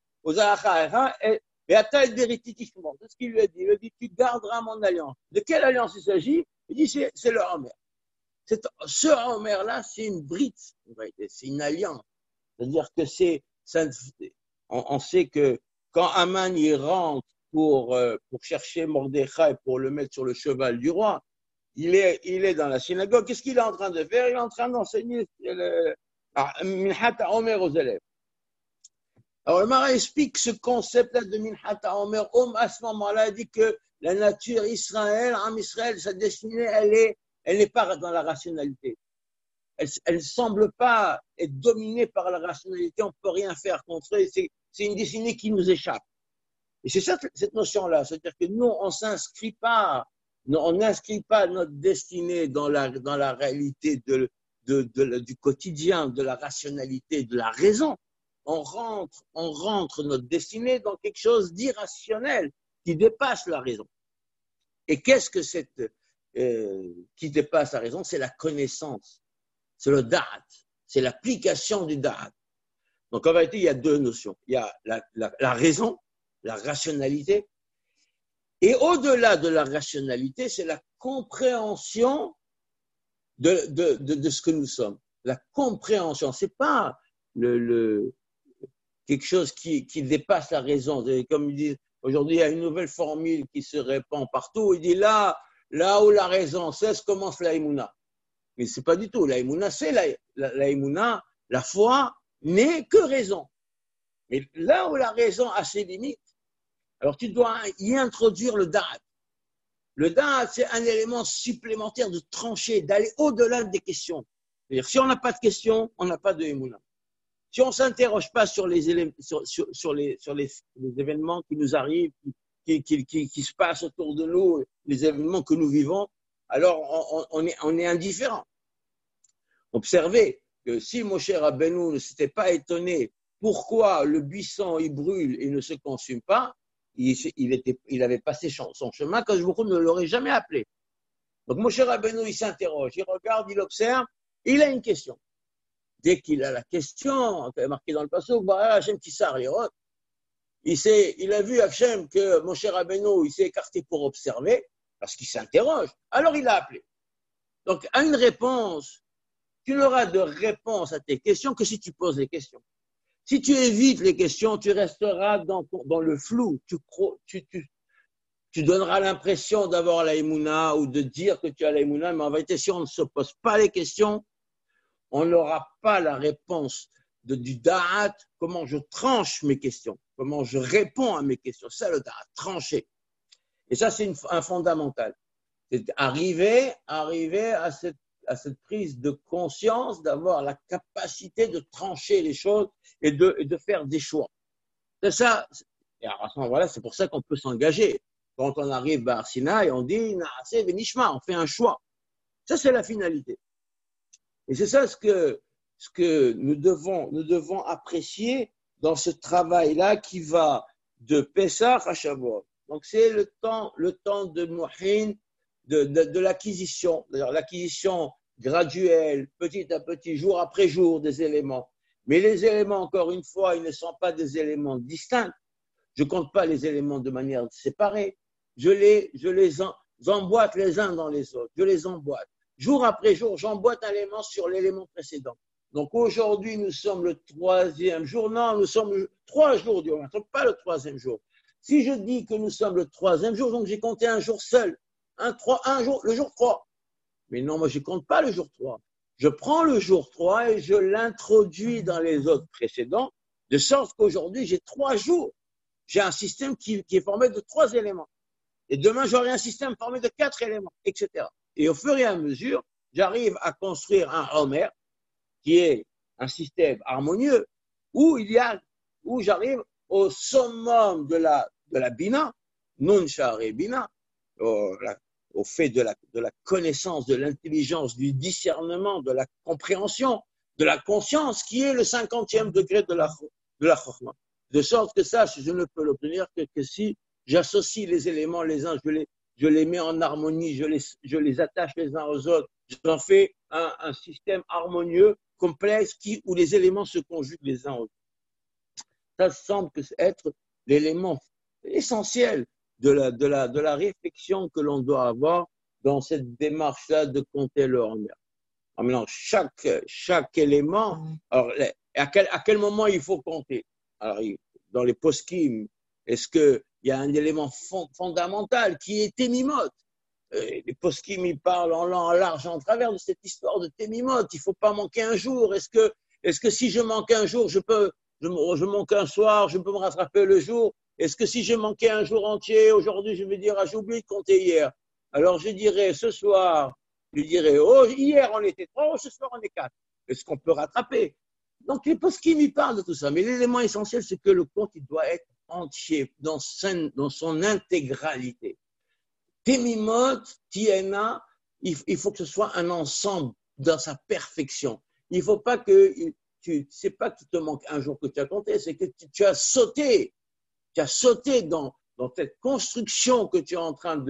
qu'il lui a dit. Il lui a dit, tu garderas mon alliance. De quelle alliance il s'agit? Il dit, c'est le Omer. Ce Omer-là, c'est une brite, c'est une alliance. C'est-à-dire que on sait que quand Aman y rentre pour chercher Mordechai pour le mettre sur le cheval du roi. Il est dans la synagogue. Qu'est-ce qu'il est en train de faire? Il est en train d'enseigner Minhat HaOmer aux élèves. Alors, le Mara explique ce concept-là de Minhat HaOmer. À ce moment-là, il dit que la nature Israël, Israël, sa destinée, elle n'est pas dans la rationalité. Elle ne semble pas être dominée par la rationalité. On ne peut rien faire contre elle. C'est une destinée qui nous échappe. Et c'est cette notion-là. C'est-à-dire que nous, on n'inscrit pas notre destinée dans la réalité du quotidien, de la rationalité, de la raison. On rentre notre destinée dans quelque chose d'irrationnel qui dépasse la raison. Et qu'est-ce que qui dépasse la raison? C'est la connaissance, c'est le da'at, c'est l'application du da'at. Donc en vérité, il y a deux notions. Il y a la raison, la rationalité, et au-delà de la rationalité, c'est la compréhension de ce que nous sommes. La compréhension, c'est pas quelque chose qui dépasse la raison. Comme ils disent, aujourd'hui, il y a une nouvelle formule qui se répand partout. Il dit là où la raison cesse, commence la Emouna. Mais c'est pas du tout. La Emouna, c'est la Emouna, la foi n'est que raison. Mais là où la raison a ses limites, alors tu dois y introduire le da'at. Le da'at, c'est un élément supplémentaire de trancher, d'aller au-delà des questions. C'est-à-dire, si on n'a pas de questions, on n'a pas de Emouna. Si on ne s'interroge pas sur les événements qui nous arrivent, qui se passent autour de nous, les événements que nous vivons, alors on est indifférent. Observez que si Moshe Rabbeinu ne s'était pas étonné pourquoi le buisson il brûle et ne se consume pas, il avait passé son chemin, quand Baruch Hu ne l'aurait jamais appelé. Donc Moshe Rabbeinu, il s'interroge, il regarde, il observe, il a une question. Dès qu'il a la question, marqué dans le passage, Hachem Tissar Lirot, il a vu Hachem que Moshe Rabbeinu, il s'est écarté pour observer, parce qu'il s'interroge, alors il l'a appelé. Donc, à une réponse, tu n'auras de réponse à tes questions que si tu poses les questions. Si tu évites les questions, tu resteras dans le flou. Tu donneras l'impression d'avoir la Emouna ou de dire que tu as la Emouna, mais en vérité, si on ne se pose pas les questions, on n'aura pas la réponse du da'at, comment je tranche mes questions, comment je réponds à mes questions. C'est le da'at, trancher. Et ça, c'est un fondamental. C'est arriver à cette prise de conscience, d'avoir la capacité de trancher les choses et de faire des choix. C'est ça. Et à ce moment-là, c'est pour ça qu'on peut s'engager. Quand on arrive à Arsinaï, on dit Naaseh Venishma, on fait un choix. Ça, c'est la finalité. Et c'est ça ce que nous devons apprécier dans ce travail-là qui va de Pessah à Shavuot. Donc, c'est le temps de Mohin, de l'acquisition. D'ailleurs, l'acquisition graduelle, petit à petit, jour après jour, des éléments. Mais les éléments, encore une fois, ils ne sont pas des éléments distincts. Je ne compte pas les éléments de manière séparée. Je les emboîte les uns dans les autres. Je les emboîte. Jour après jour, j'emboîte un élément sur l'élément précédent. Donc aujourd'hui, nous sommes le 3e jour. Non, nous sommes 3 jours du mois. Nous ne sommes pas le 3e jour. Si je dis que nous sommes le 3e jour, donc j'ai compté un jour seul. Un jour, le jour 3. Mais non, moi, je ne compte pas le jour 3. Je prends le jour 3 et je l'introduis dans les autres précédents, de sorte qu'aujourd'hui, j'ai 3 jours. J'ai un système qui est formé de 3 éléments. Et demain, j'aurai un système formé de 4 éléments, etc. Et au fur et à mesure, j'arrive à construire un Homer, qui est un système harmonieux, où j'arrive au summum de la Bina, non Sha'arei Bina, au fait de la connaissance, de l'intelligence, du discernement, de la compréhension, de la conscience, qui est le 50e degré de la Chokhmah. De sorte que ça, je ne peux l'obtenir que si j'associe les éléments les uns, je les mets en harmonie, je les attache les uns aux autres, j'en fais un système harmonieux, complexe, où les éléments se conjuguent les uns aux autres. Ça semble être l'élément essentiel de la réflexion que l'on doit avoir dans cette démarche-là de compter le Homer. En maintenant, chaque élément, alors, à quel moment il faut compter? Alors, dans les poskim, Est-ce qu'il y a un élément fondamental qui est Témimot? Les poskim ils parlent en long, en large, en travers de cette histoire de Témimot. Il ne faut pas manquer un jour. Est-ce que si je manque un jour, je manque un soir, je peux me rattraper le jour? Est-ce que si j'ai manqué un jour entier, aujourd'hui, je vais dire, ah, j'ai oublié de compter hier. Alors, je dirais, ce soir, je dirais, oh, hier, on était 3, oh, ce soir, on est 4. Est-ce qu'on peut rattraper? Donc, les poskim ils parlent de tout ça. Mais l'élément essentiel, c'est que le compte, il doit être entier, dans son intégralité. Témimot, Tiena, il faut que ce soit un ensemble dans sa perfection. Il ne faut pas que c'est pas qu'il te manque un jour que tu as compté, c'est que tu as sauté. Tu as sauté dans cette construction que tu es en train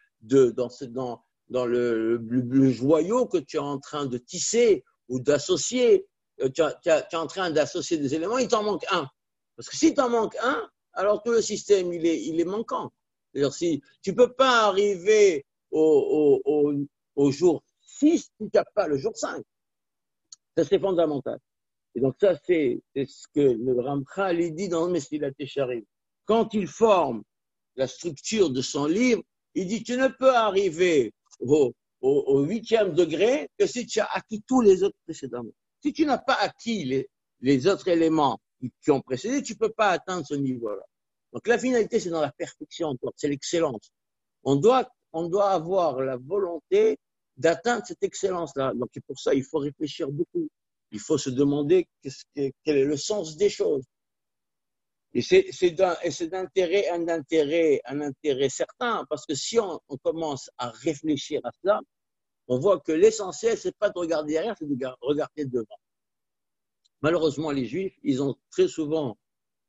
dans le joyau que tu es en train de tisser ou d'associer. Tu es en train d'associer des éléments, il t'en manque un. Parce que si t'en manque un, alors tout le système, il est manquant. C'est-à-dire, si tu ne peux pas arriver au jour 6 si tu n'as pas le jour 5. Ça, c'est fondamental. Et donc, ça, c'est ce que le Ramchal dit dans Mesilat Yesharim. Quand il forme la structure de son livre, il dit, tu ne peux arriver au 8e degré que si tu as acquis tous les autres précédemment. Si tu n'as pas acquis les autres éléments qui ont précédé, tu ne peux pas atteindre ce niveau-là. Donc, la finalité, c'est dans la perfection, c'est l'excellence. On doit avoir la volonté d'atteindre cette excellence-là. Donc, pour ça, il faut réfléchir beaucoup. Il faut se demander quel est le sens des choses. Et c'est un intérêt certain, parce que si on commence à réfléchir à cela, on voit que l'essentiel, c'est pas de regarder derrière, c'est de regarder devant. Malheureusement, les Juifs, ils ont très souvent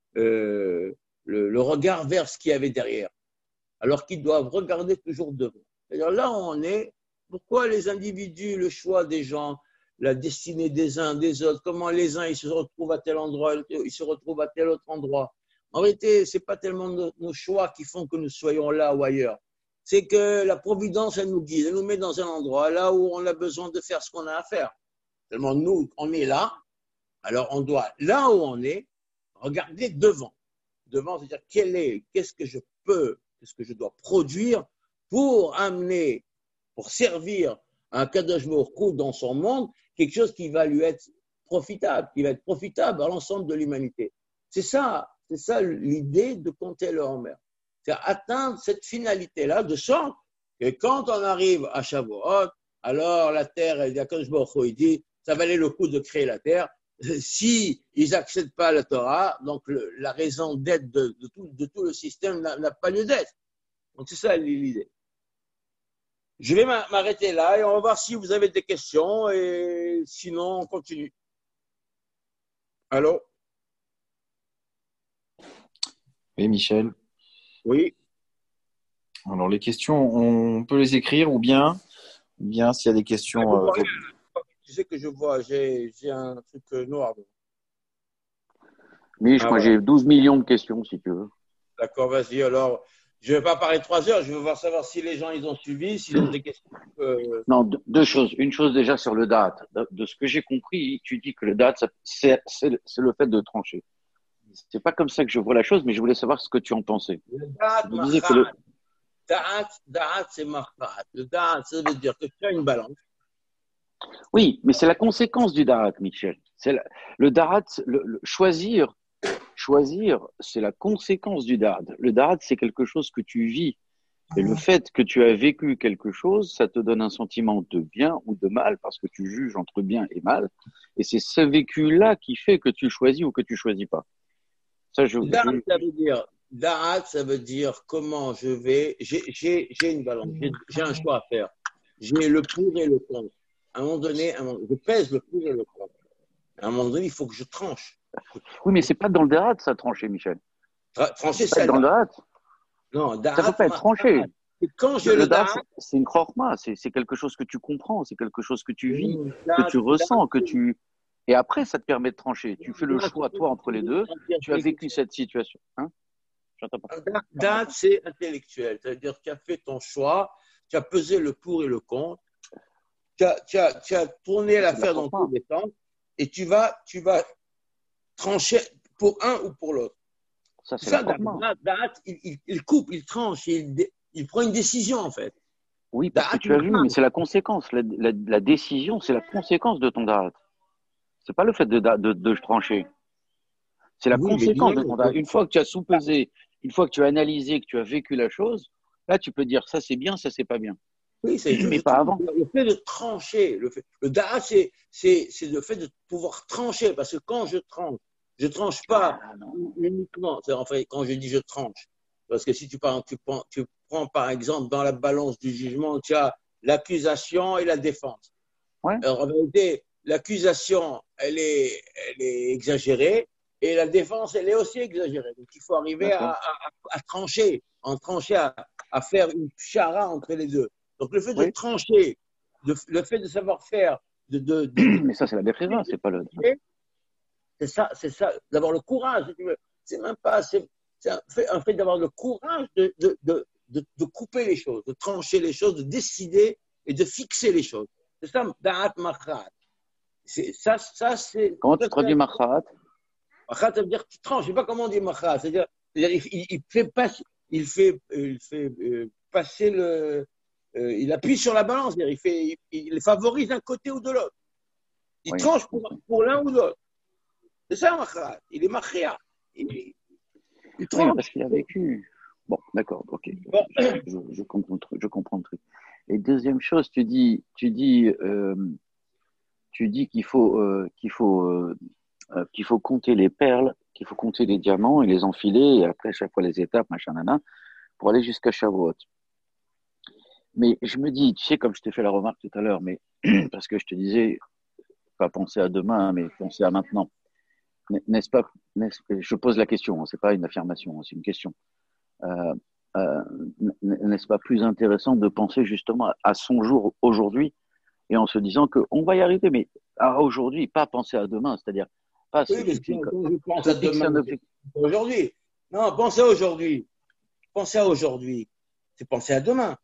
le regard vers ce qu'il y avait derrière, alors qu'ils doivent regarder toujours devant. C'est-à-dire là où on est, pourquoi les individus, le choix des gens, la destinée des uns, des autres, comment les uns ils se retrouvent à tel endroit, ils se retrouvent à tel autre endroit. En réalité, ce n'est pas tellement nos choix qui font que nous soyons là ou ailleurs. C'est que la providence, elle nous guide, elle nous met dans un endroit là où on a besoin de faire ce qu'on a à faire. Tellement nous, on est là, alors on doit, là où on est, regarder devant. Devant, c'est-à-dire qu'est-ce que je dois produire pour amener, pour servir un Kadosh Baruch Hu dans son monde, quelque chose qui va lui être profitable, qui va être profitable à l'ensemble de l'humanité. C'est ça l'idée de compter le Homer. C'est atteindre cette finalité-là, de sorte que quand on arrive à Shavuot, alors la terre, il y a Kadosh Baruch Hu, il dit, ça valait le coup de créer la terre. Si ils n'acceptent pas la Torah, donc la raison d'être de tout le système n'a pas lieu d'être. Donc c'est ça l'idée. Je vais m'arrêter là et on va voir si vous avez des questions et sinon on continue. Allô? Oui, Michel. Oui. Alors les questions, on peut les écrire ou bien s'il y a des questions. Tu sais que je vois, j'ai un truc noir. Mich, moi voilà. j'ai 12 millions de questions si tu veux. D'accord, vas-y. Alors, je ne vais pas parler 3 heures, je veux savoir si les gens ils ont suivi, s'ils ont des questions. Non, deux choses. Une chose déjà sur le date. De ce que j'ai compris, tu dis que le date, c'est le fait de trancher. C'est pas comme ça que je vois la chose, mais je voulais savoir ce que tu en pensais. Le date, Tu disais que le date, c'est marfat. Le date, ça veut dire que tu as une balance. Oui, mais c'est la conséquence du darat, Michel. Le darat, choisir, c'est la conséquence du darat. Le darat, c'est quelque chose que tu vis. Et le fait que tu as vécu quelque chose, ça te donne un sentiment de bien ou de mal, parce que tu juges entre bien et mal. Et c'est ce vécu-là qui fait que tu choisis ou que tu choisis pas. Darat, ça veut dire comment je vais. J'ai une balance, j'ai un choix à faire. J'ai le pour et le contre. À un moment donné, je pèse le pour et le contre. À un moment donné, il faut que je tranche. Oui, mais c'est pas dans le darat, ça, trancher, Michel. Trancher, c'est dans le darat. Non, ça peut pas être tranché. Quand j'ai le darat, c'est une chorma, c'est quelque chose que tu comprends, c'est quelque chose que tu vis, que tu ressens, et après, ça te permet de trancher. Tu fais le choix, toi, entre les deux. Tu as vécu cette situation. Hein? J'entends pas. Date, c'est intellectuel. C'est-à-dire que tu as fait ton choix, tu as pesé le pour et le contre, tu as tourné l'affaire dans tous les temps et tu vas trancher pour un ou pour l'autre. Ça, c'est Ça, l'affrontement. Da'at, il coupe, il tranche, il prend une décision, en fait. Oui, parce que Da'at, tu as vu, mais c'est la conséquence. La décision, c'est la conséquence de ton darat. C'est pas le fait de trancher. C'est la oui, mais conséquence de disons, ton darat. Une fois que tu as sous-pesé, une fois que tu as analysé, que tu as vécu la chose, là, tu peux dire ça c'est bien, ça c'est pas bien. oui, c'est Mais je pas trouve avant. le fait de trancher, le da'at, c'est le fait de pouvoir trancher, parce que quand je tranche pas Ah non. uniquement, en fait, quand je dis je tranche, parce que si tu prends par exemple dans la balance du jugement, tu as l'accusation et la défense. Ouais, Alors, en vérité, l'accusation, elle est exagérée et la défense, elle est aussi exagérée. Donc, il faut arriver d'accord. à trancher, à faire une chara entre les deux. Donc, le fait de Oui, trancher, le fait de savoir faire, mais ça c'est la befrira, c'est pas le. c'est ça, d'avoir le courage, si tu veux. C'est même pas, c'est un fait d'avoir le courage de couper les choses, de trancher les choses, de décider et de fixer les choses. C'est ça, da'at makrat. C'est Comment tu ça, traduis Macharat? makrat, ça veut dire que tu tranches. Je sais pas comment on dit makrat. C'est-à-dire il fait passer, il fait passer il appuie sur la balance. Il favorise d'un côté ou de l'autre. Il Oui, tranche pour l'un ou l'autre. C'est ça, makrat. Il est makria. Il oui, tranche. parce qu'il a vécu. Bon, d'accord, ok, Bon, je comprends je comprends le truc. Et deuxième chose, tu dis qu'il faut compter les perles, qu'il faut compter les diamants et les enfiler, et après chaque fois les étapes, machin, nana, pour aller jusqu'à Shavuot. Mais je me dis, tu sais, comme je t'ai fait la remarque tout à l'heure, mais parce que je te disais, pas penser à demain, mais penser à maintenant. N'est-ce pas, je pose la question, hein, c'est pas une affirmation, hein, c'est une question. Euh, euh, N'est-ce pas plus intéressant de penser justement à son jour aujourd'hui et en se disant qu'on va y arriver, mais à aujourd'hui, pas penser à demain, c'est-à-dire pas oui, se mais fixer, quand je pense se à fixer demain, un c'est objectif. aujourd'hui. Non, pensez à aujourd'hui. Pensez à aujourd'hui. C'est penser à demain.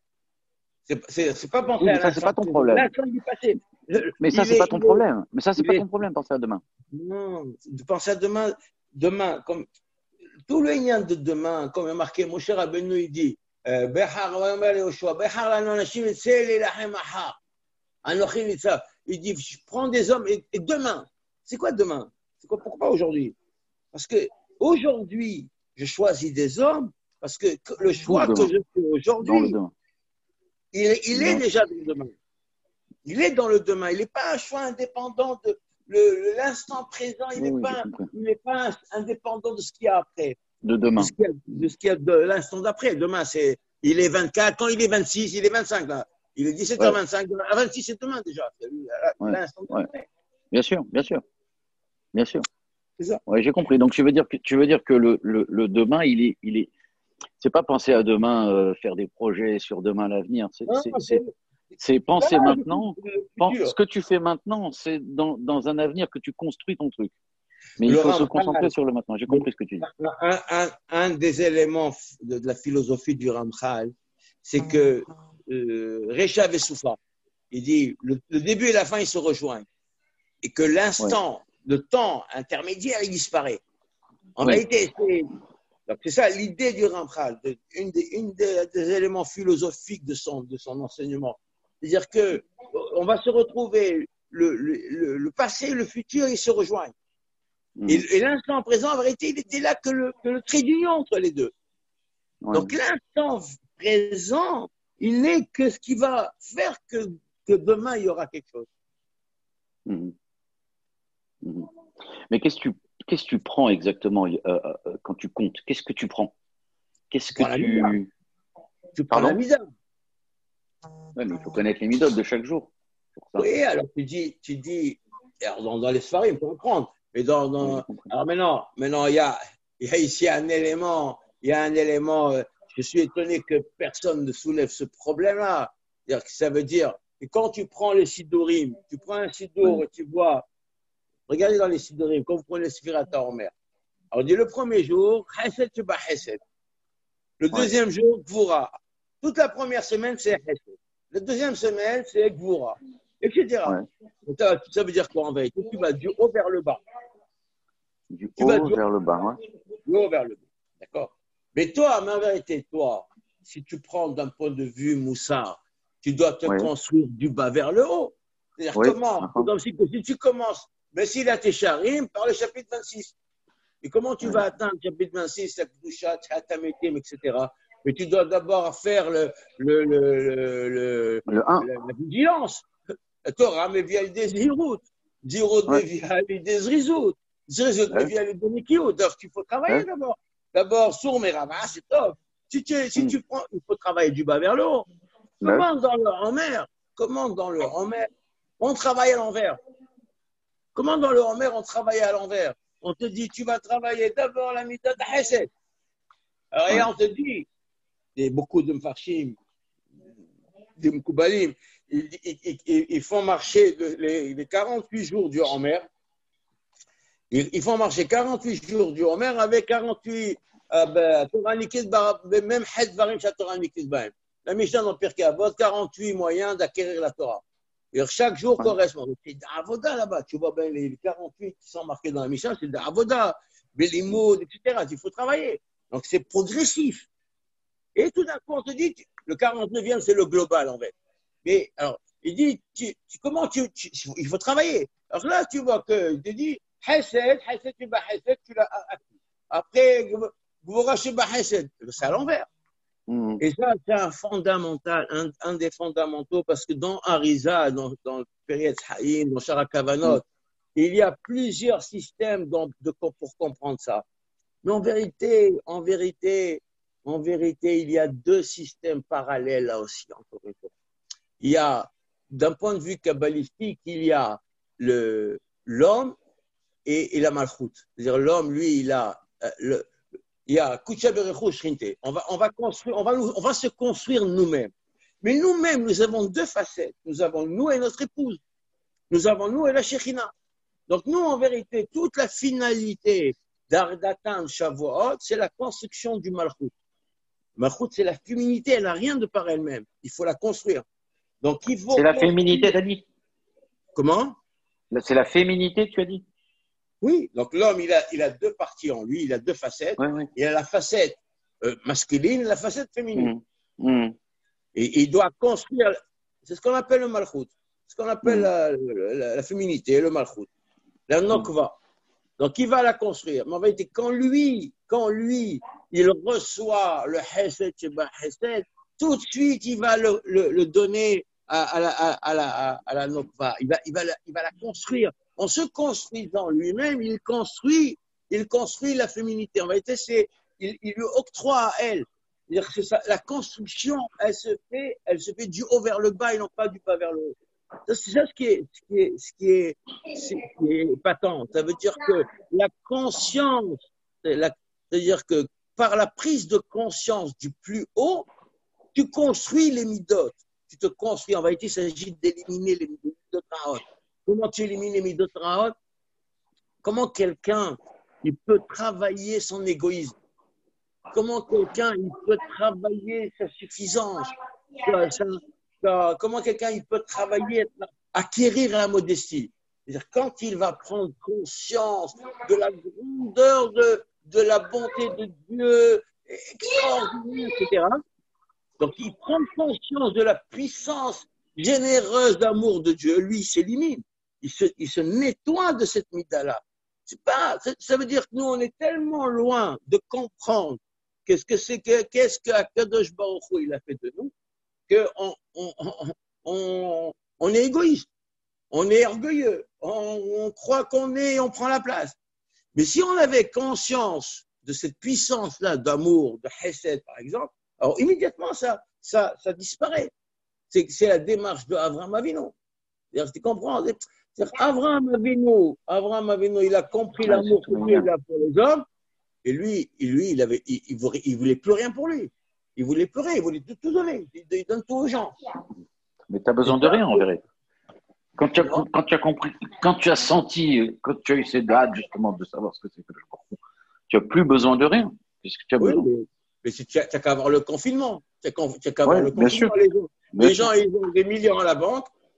C'est pas penser Oui, mais à ça, c'est l'instant pas ton présent. problème. L'instant du passé. Mais ça, c'est pas ton problème. Mais ça, c'est Il pas est, ton problème, penser à demain. non, de penser à demain, demain, comme tout le lien de demain, comme est marqué, Moshe Rabbeinu, il dit, Behar, Omer Yehoshua, Behar lanu anashim et tzei lilachem achar. Anochi nitzav. Il dit, je prends des hommes et demain. C'est quoi demain? C'est quoi, pourquoi aujourd'hui? Parce que aujourd'hui, je choisis des hommes parce que le Pour choix que demain, je fais dans le aujourd'hui, demain. il est Dans- déjà dans le demain. Il est dans le demain. Il n'est pas un choix indépendant de l'instant présent. Oui, oui, j'ai compris. Il n'est pas indépendant de ce qu'il y a après, De demain. de ce qu'il y a de l'instant d'après. Demain, il est 24. Quand il est 26, il est 25 là. Il est Ouais, 17h25. À 26, c'est demain déjà. C'est ouais, l'instant ouais. d'après. Bien sûr, bien sûr, bien sûr. C'est ça. Ouais, j'ai compris. Donc, tu veux dire que le demain, c'est pas penser à demain, faire des projets sur demain, l'avenir. Non, C'est là, penser je pense maintenant. que le Ce futur. que tu fais maintenant, c'est dans un avenir que tu construis ton truc. Mais il Le faut se concentrer Ramchal, sur le maintenant. J'ai compris ce que tu dis. un des éléments de la philosophie du Ramchal, c'est que Rechav et Soufa, il dit le début et la fin, ils se rejoignent. Et que Ouais. l'instant, le temps intermédiaire, il disparaît. En Oui. vérité, c'est ça l'idée du Ramchal, une des éléments philosophiques de son enseignement. C'est-à-dire que on va se retrouver, le passé et le futur, ils se rejoignent. Mhm. Et l'instant présent, en vérité, il était là que le trait d'union entre les deux. Ouais. Donc l'instant présent, il n'est que ce qui va faire que demain, il y aura quelque chose. Mhm. Mhm. Mais qu'est-ce que tu prends exactement quand tu comptes? Qu'est-ce que tu prends? Qu'est-ce Tu que prends la mida. tu... Tu prends la Pardon? mida. Ouais, mais il faut connaître les méthodes de chaque jour. Pour ça. Oui, alors tu dis alors dans les soirées, il faut en prendre. Mais Oui, j'ai compris. alors maintenant, il y a ici un élément, je suis étonné que personne ne soulève ce problème-là. C'est-à-dire que ça veut dire que quand tu prends les sidorim, tu prends un sidour Oui, et tu vois, regardez dans les sidorim, quand vous prenez le Sfirata en mer. Alors, on dit le premier jour, Hesed, tu bats Hesed. Le ouais, deuxième jour, Gvura. Toute la première semaine, c'est Hesed. La deuxième semaine, c'est Gvura, etc. ouais. Donc, ça veut dire quoi en vérité? Tu vas du haut vers le bas. Du Tu vas haut du vers le bas, ouais. haut vers le bas. D'accord? Mais en vérité, toi, si tu prends d'un point de vue moussard, tu dois te Oui, construire du bas vers le haut. C'est-à-dire oui. comment? C'est comme si tu commences, mais s'il a tes charim, par le chapitre 26. Et comment tu Oui. vas atteindre le chapitre 26, la Kedusha, Tchatametim, etc. Mais tu dois d'abord faire Le 1. la vigilance. Torah mevia al des zirut. Zirut Ouais. mevia al des zrizut. Zrizut Ouais. mevia al des nikiot. Donc, il faut travailler Ouais. d'abord. D'abord, sourd mais rava, c'est top. Si tu prends, il faut travailler du bas vers le haut. Ouais. Comment dans le Homer, on travaille à l'envers? Comment dans le Homer, on travaille à l'envers? On te dit, tu vas travailler d'abord la mitzvah de Hesed. Et Ouais. on te dit, et beaucoup de Mfarshim, des Mkoubalim, ils font marcher les 48 jours du Homer. Ils font marcher 48 jours du Homer avec 48 Torah Nikid, même Het Varim Shat Torah Nikid Bahem. La Mishnah dans Pirkei Avot, 48 moyens d'acquérir la Torah. Et chaque jour Ouais. correspond. C'est d'Avoda là-bas. Tu vois bien les 48 qui sont marqués dans la Mishnah, c'est d'Avoda, Belimoud, etc. Il faut travailler. Donc c'est progressif. Et tout d'un coup, on te dit, le 49e, c'est le global en fait. Mais alors, il dit, il faut travailler. Alors là, tu vois que, il te dit, Hesed, tu vas Hesed, tu l'as acquis. Après, vous rachetez Hesed. C'est à l'envers. Mm. Et ça, c'est un fondamental, un des fondamentaux, parce que dans Ariza, dans le Perietz Haïm, dans Shara Kavanot, il y a plusieurs systèmes pour comprendre ça. Mais en vérité, il y a deux systèmes parallèles là aussi, encore une fois. Il y a, d'un point de vue kabbalistique, il y a l'homme et la malchoute. C'est-à-dire l'homme, lui, il y a Kutsha Berechu Shrinte. On va construire, on va se construire nous-mêmes. Mais nous-mêmes, nous avons deux facettes. Nous avons nous et notre épouse. Nous avons nous et la Shekhinah. Donc nous, en vérité, toute la finalité d'Ardatan Shavuot, c'est la construction du Malchut. Malchut, c'est la féminité, elle n'a rien de par elle-même. Il faut la construire. Donc il faut C'est la construire. féminité, t'as dit? Comment? C'est la féminité, tu as dit? Oui, donc l'homme, il a deux parties en lui, il a deux facettes. Oui, oui. Il a la facette masculine et la facette féminine. Mm. Et il doit construire, c'est ce qu'on appelle le malchut, ce qu'on appelle la féminité, le malchut, la nokva. Donc il va la construire. Mais en vérité, quand lui, il reçoit le hesed, hesed, tout de suite, il va le donner à la nokva. Il va la construire. En se construisant lui-même, il construit la féminité. En vérité, il lui octroie à elle. C'est-à-dire que la construction, elle se fait du haut vers le bas et non pas du bas vers le haut. C'est ça ce qui est patent. Ça veut dire que la conscience, c'est-à-dire que par la prise de conscience du plus haut, tu construis les midotes. Tu te construis. En vérité, il s'agit d'éliminer les midotes raot. Comment tu élimines les midotes raot? Comment quelqu'un il peut travailler son égoïsme? Comment quelqu'un il peut travailler sa suffisance? Comment quelqu'un il peut travailler, acquérir la modestie? C'est-à-dire quand il va prendre conscience de la grandeur de la bonté de Dieu, extraordinaire, etc. Donc il prend conscience de la puissance généreuse d'amour de Dieu. Lui, il s'élimine. Il se nettoie de cette mida-là. Ça veut dire que nous, on est tellement loin de comprendre qu'est-ce que Akadosh Baruch Hu, il a fait de nous, qu'on est égoïste, on est orgueilleux, on croit on prend la place. Mais si on avait conscience de cette puissance-là d'amour, de Hesed par exemple, alors immédiatement ça disparaît. C'est la démarche de Avraham Avinu. Tu comprends? Avraham Avinu, il a compris l'amour que Dieu a pour les hommes, et lui, il voulait plus rien pour lui. Il voulait plus rien, il voulait tout donner. Il donne tout aux gens. Mais tu as besoin de rien, en vérité. Quand tu as compris, quand tu as senti, quand tu as eu cette hâte, justement, de savoir ce que c'est que le corps, tu n'as plus besoin de rien. Qu'est-ce que tu as besoin? Mais tu n'as qu'à avoir le confinement. Tu n'as qu'à avoir le confinement. Bien sûr. Les gens, ils ont des millions à la banque.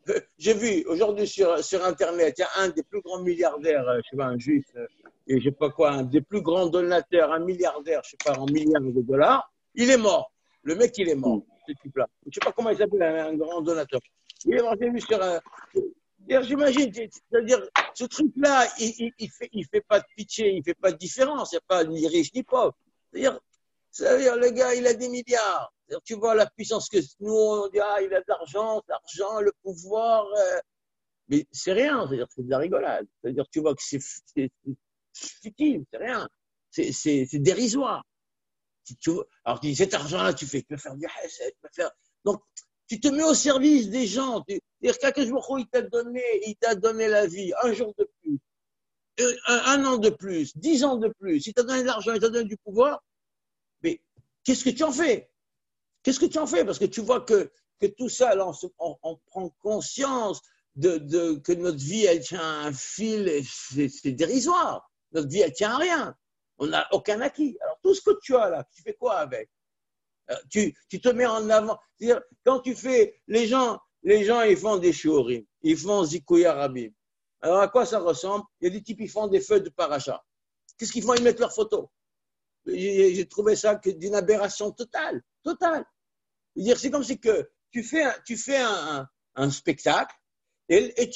J'ai vu aujourd'hui sur Internet, il y a un des plus grands milliardaires, je sais pas, un juif, et je sais pas quoi, un des plus grands donateurs, un milliardaire, je sais pas, en milliards de dollars. Il est mort. Le mec, il est mort, ce type-là. Je sais pas comment il s'appelle, un grand donateur. Il est mort, j'ai vu sur un. J'imagine, c'est-à-dire, ce truc-là, il fait pas de pitié, il fait pas de différence, il n'y a pas ni riche ni pauvre. C'est-à-dire, le gars, il a des milliards. Tu vois la puissance que nous, on dit, ah, il a de l'argent, le pouvoir. Mais c'est rien, c'est-à-dire, c'est de la rigolade. C'est-à-dire, tu vois que c'est futile, c'est rien. C'est dérisoire. Alors, tu dis, cet argent-là, tu peux faire du hasset, tu peux faire. Donc, tu te mets au service des gens. C'est-à-dire qu'Akadosh il t'a donné la vie, un jour de plus, un an de plus, 10 ans de plus. Il t'a donné de l'argent, il t'a donné du pouvoir. Mais qu'est-ce que tu en fais? Qu'est-ce que tu en fais? Parce que tu vois que tout ça, là, on prend conscience que notre vie, elle tient à un fil, c'est dérisoire. Notre vie, elle tient à rien. On n'a aucun acquis. Alors, tout ce que tu as là, tu fais quoi avec? Tu te mets en avant. C'est-à-dire, quand tu fais, les gens, ils font des shiurim, ils font zikouya rabim. Alors, à quoi ça ressemble? Il y a des types qui font des feux de paracha. Qu'est-ce qu'ils font? Ils mettent leurs photos. J'ai trouvé ça d'une aberration totale. Totale. C'est comme si que tu fais un spectacle et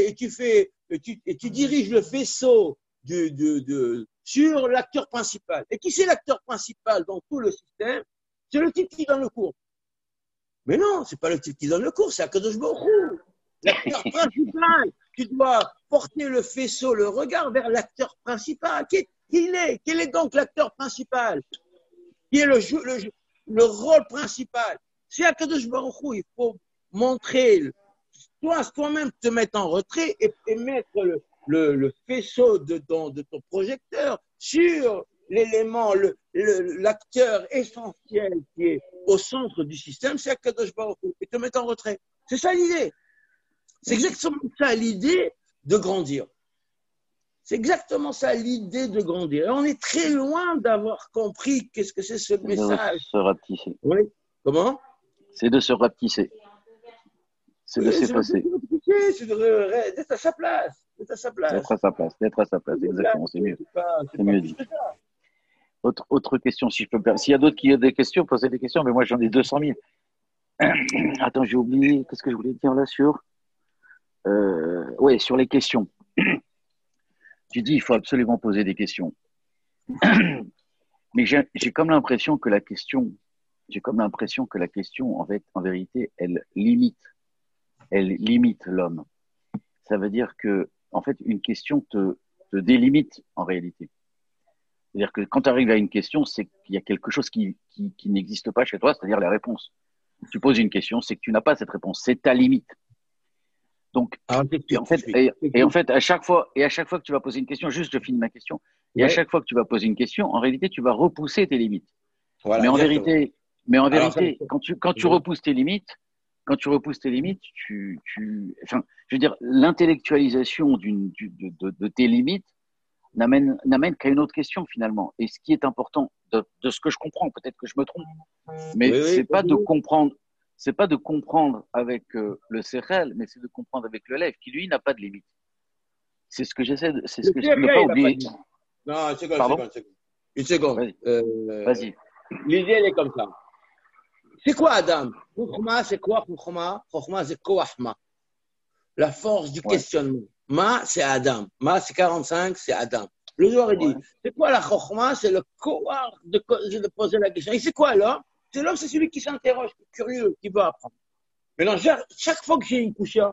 tu diriges le faisceau sur l'acteur principal. Et qui c'est l'acteur principal dans tout le système? C'est le type qui donne le cours. Mais non, c'est pas le type qui donne le cours, c'est Akadosh Baruch Hu. L'acteur principal. Tu dois porter le faisceau, le regard vers l'acteur principal. Quel est donc l'acteur principal? Qui est le rôle principal? C'est Akadosh Baruch Hu. Il faut montrer, toi-même te mettre en retrait et mettre le faisceau de ton projecteur sur l'élément, l'acteur essentiel qui est au centre du système, c'est Akadosh Baruch Hu, et te mettre en retrait. C'est ça l'idée. C'est exactement ça l'idée de grandir. C'est exactement ça l'idée de grandir. Et on est très loin d'avoir compris qu'est-ce que c'est ce message. De se rapetisser. Oui. Comment? C'est de se rapetisser. C'est de s'effacer. C'est d'être à sa place. D'être à sa place. D'être à sa place, exactement. C'est mieux. C'est mieux dit. Autre question, si je peux me permettre. S'il y a d'autres qui ont des questions, posez des questions, mais moi j'en ai 200 000. Attends, j'ai oublié. Qu'est-ce que je voulais dire là sur sur les questions. Tu dis il faut absolument poser des questions. Mais j'ai comme l'impression que la question, en vérité, elle limite l'homme. Ça veut dire que, en fait, une question te délimite en réalité. C'est-à-dire que quand tu arrives à une question, c'est qu'il y a quelque chose qui n'existe pas chez toi, c'est-à-dire la réponse. Tu poses une question, c'est que tu n'as pas cette réponse, c'est ta limite. Donc, en fait, à chaque fois que tu vas poser une question, juste je finis ma question, et à chaque fois que tu vas poser une question, en réalité, tu vas repousser tes limites. Voilà, mais en vérité, quand tu repousses tes limites, enfin, je veux dire, l'intellectualisation de tes limites n'amène qu'à une autre question finalement. Et ce qui est important de ce que je comprends, peut-être que je me trompe, mais c'est pas de comprendre avec le sérel, mais c'est de comprendre avec le lève, qui lui n'a pas de limite. C'est ce que j'essaie de, c'est ce que je ne peux pas oublier. Non, une seconde. Vas-y. L'idée, elle est comme ça. C'est quoi Adam? Chokhma, c'est quoi Chokhma? Chokhma, c'est Koachma. La force du questionnement. Ma, c'est Adam. Ma, c'est 45, c'est Adam. Le joueur, il dit, c'est quoi la Chokhma? C'est le Koach de poser la question. Et c'est quoi l'homme? L'homme, c'est celui qui s'interroge, qui est curieux, qui veut apprendre. Maintenant, chaque fois que j'ai une coucha,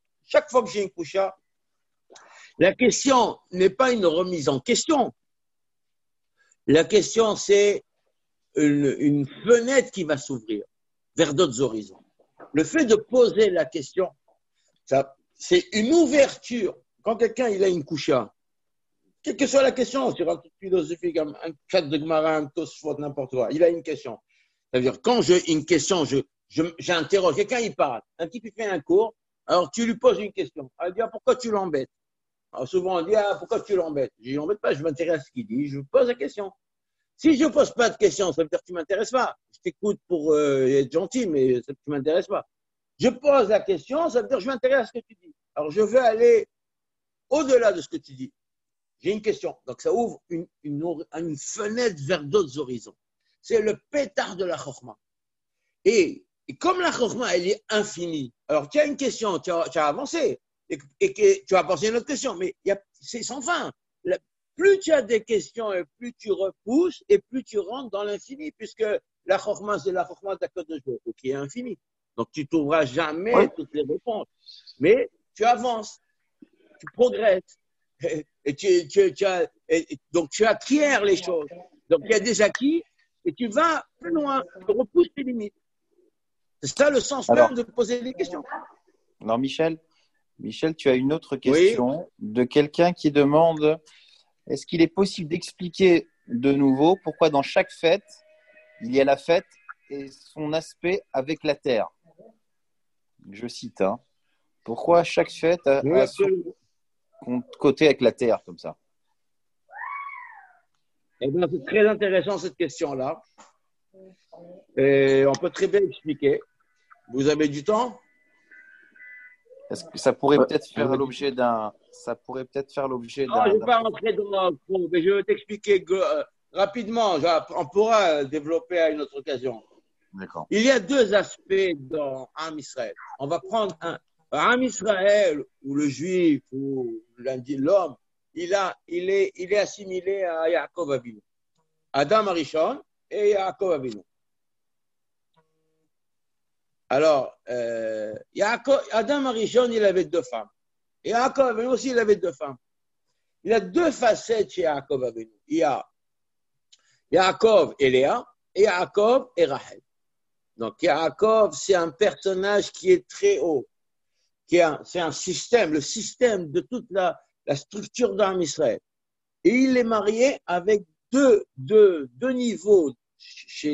la question n'est pas une remise en question. La question, c'est une fenêtre qui va s'ouvrir vers d'autres horizons. Le fait de poser la question, c'est une ouverture. Quand quelqu'un il a une coucha, quelle que soit la question, sur un truc philosophique, un chat de Gemara, un Tosfot, n'importe quoi, il a une question. C'est-à-dire, quand j'ai une question, j'interroge. Quelqu'un, il parle. Un type, il fait un cours. Alors, tu lui poses une question. Il dit, pourquoi tu l'embêtes? Alors, souvent, on dit, pourquoi tu l'embêtes? Je ne l'embête pas, je m'intéresse à ce qu'il dit, je pose la question. Si je ne pose pas de question, ça veut dire que tu ne m'intéresses pas. Je t'écoute pour être gentil, mais tu ne m'intéresses pas. Je pose la question, ça veut dire que je m'intéresse à ce que tu dis. Alors, je veux aller au-delà de ce que tu dis. J'ai une question. Donc, ça ouvre une fenêtre vers d'autres horizons. C'est le pétard de la chorma. Et comme la chorma, elle est infinie, alors tu as une question, tu as avancé, et que tu vas poser une autre question, mais c'est sans fin. Plus tu as des questions, et plus tu repousses, et plus tu rentres dans l'infini, puisque la chorma, c'est la chorma de jour, qui est infinie. Donc, tu ne trouveras jamais toutes les réponses. Mais tu avances, tu progresses. Donc, tu acquiers les choses. Donc, il y a des acquis et tu vas plus loin, tu repousses tes limites. C'est ça le sens même de poser des questions. Alors, Michel, tu as une autre question de quelqu'un qui demande est-ce qu'il est possible d'expliquer de nouveau pourquoi dans chaque fête, il y a la fête et son aspect avec la terre? Je cite, pourquoi chaque fête a son côté avec la terre comme ça? Eh bien, c'est très intéressant cette question-là. Et on peut très bien expliquer. Vous avez du temps? Est-ce que ça pourrait peut-être faire l'objet d'un. Non, je ne vais pas rentrer dans le fond, mais je vais t'expliquer rapidement. On pourra développer à une autre occasion. D'accord. Il y a deux aspects dans Am Israël. On va prendre un. Am Israël, ou le juif, ou l'homme, il est assimilé à Yaakov Avinu. Adam Arishon et Yaakov Avinu. Alors, Adam Arishon, il avait deux femmes. Et Yaakov Avinu aussi, il avait deux femmes. Il y a deux facettes chez Yaakov Avinu. Il y a Yaakov et Léa, et Yaakov et Rachel. Donc, Yaakov, c'est un personnage qui est très haut. C'est un système, le système de toute la structure d'Am Israël. Et il est marié avec deux niveaux chez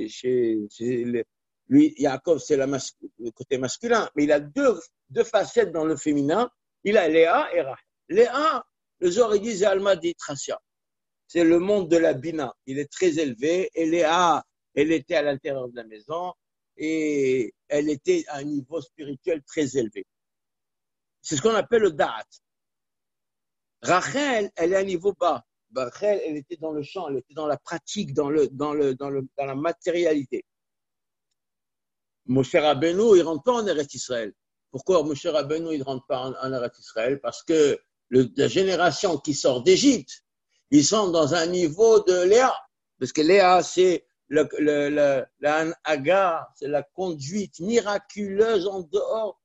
lui, Yaakov, c'est le côté masculin, mais il a deux facettes dans le féminin. Il a Léa et Rachel. Léa, le Zohar dit, c'est Alma d'Itrasia. C'est le monde de la Bina. Il est très élevé. Et Léa, elle était à l'intérieur de la maison et elle était à un niveau spirituel très élevé. C'est ce qu'on appelle le Da'at. Rachel, elle est à un niveau bas. Rachel, elle était dans le champ, elle était dans la pratique, dans la matérialité. Moshe Rabbeinu, il ne rentre pas en Eretz Israël. Pourquoi Moshe Rabbeinu, il ne rentre pas en Eretz Israël? Parce que la génération qui sort d'Égypte, ils sont dans un niveau de Léa. Parce que Léa, c'est la Haga, c'est la conduite miraculeuse en dehors,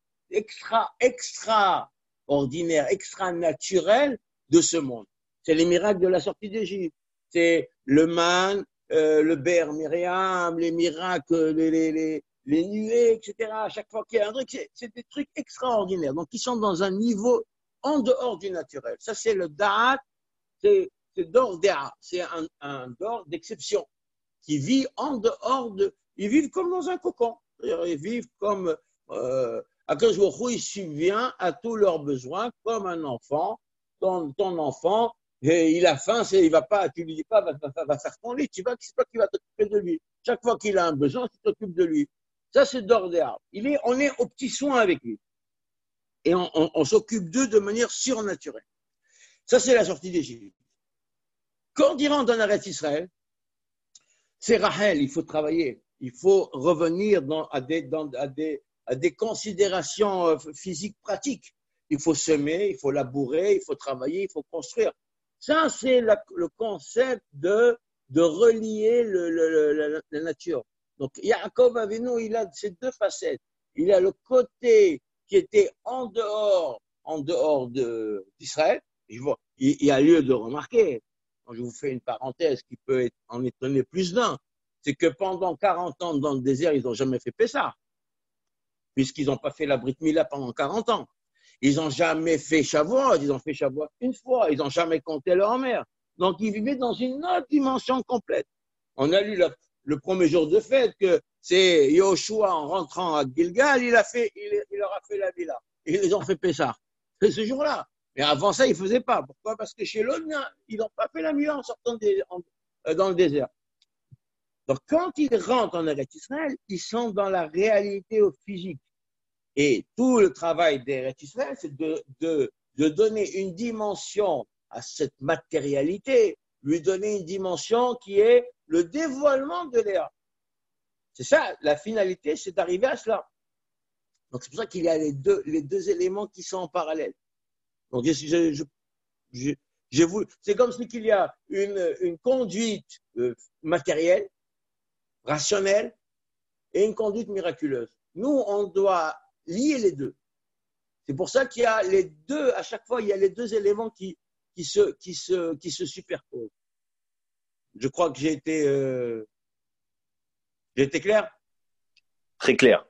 extraordinaire, extra-naturelle de ce monde. C'est les miracles de la sortie d'Égypte. C'est le man, le Ber Myriam, les miracles, les nuées, etc. À chaque fois qu'il y a un truc, c'est des trucs extraordinaires. Donc, ils sont dans un niveau en dehors du naturel. Ça, c'est le Da'at, c'est Dor Dea, c'est un Dor d'exception qui vit en dehors de. Ils vivent comme dans un cocon. Ils vivent comme. Akadosh Baruch Hu, il subvient à tous leurs besoins comme un enfant. Ton enfant, et il a faim, il va pas, tu lui dis pas, va faire ton lit, c'est toi qui vas t'occuper de lui. Chaque fois qu'il a un besoin, tu t'occupes de lui. Ça, c'est Dor Dea. On est au petit soin avec lui. Et on s'occupe d'eux de manière surnaturelle. Ça, c'est la sortie d'Égypte. Quand il rentre dans Eretz Israël, c'est Rachel, il faut travailler. Il faut revenir à des considérations physiques pratiques. Il faut semer, il faut labourer, il faut travailler, il faut construire. Ça, c'est le concept de relier la nature. Donc, Yaakov Avinu, il a ces deux facettes. Il a le côté qui était en dehors d'Israël. Il y a lieu de remarquer, quand je vous fais une parenthèse qui peut en étonner plus d'un, c'est que pendant 40 ans dans le désert, ils n'ont jamais fait Pessah, puisqu'ils n'ont pas fait la Brit Mila pendant 40 ans. Ils n'ont jamais fait Shavuot, ils ont fait Shavuot une fois, ils n'ont jamais compté leur mère. Donc, ils vivaient dans une autre dimension complète. On a lu le premier jour de fête que c'est Yoshua, en rentrant à Gilgal, il leur a fait la Mila. Et ils ont fait Pessah. C'est ce jour-là. Mais avant ça, ils ne faisaient pas. Pourquoi? Parce que chez l'autre, ils n'ont pas fait la Mila en sortant dans le désert. Donc, quand ils rentrent en Eretz Israël, ils sont dans la réalité physique. Et tout le travail d'Eretz Israël, c'est de donner une dimension à cette matérialité, lui donner une dimension qui est le dévoilement de Léa. C'est ça, la finalité, c'est d'arriver à cela. Donc c'est pour ça qu'il y a les deux éléments qui sont en parallèle. Donc c'est comme si il y a une conduite matérielle, rationnelle, et une conduite miraculeuse. Nous, on doit lier les deux. C'est pour ça qu'il y a les deux, à chaque fois, il y a les deux éléments qui se superposent. Je crois que j'ai été clair. Très clair.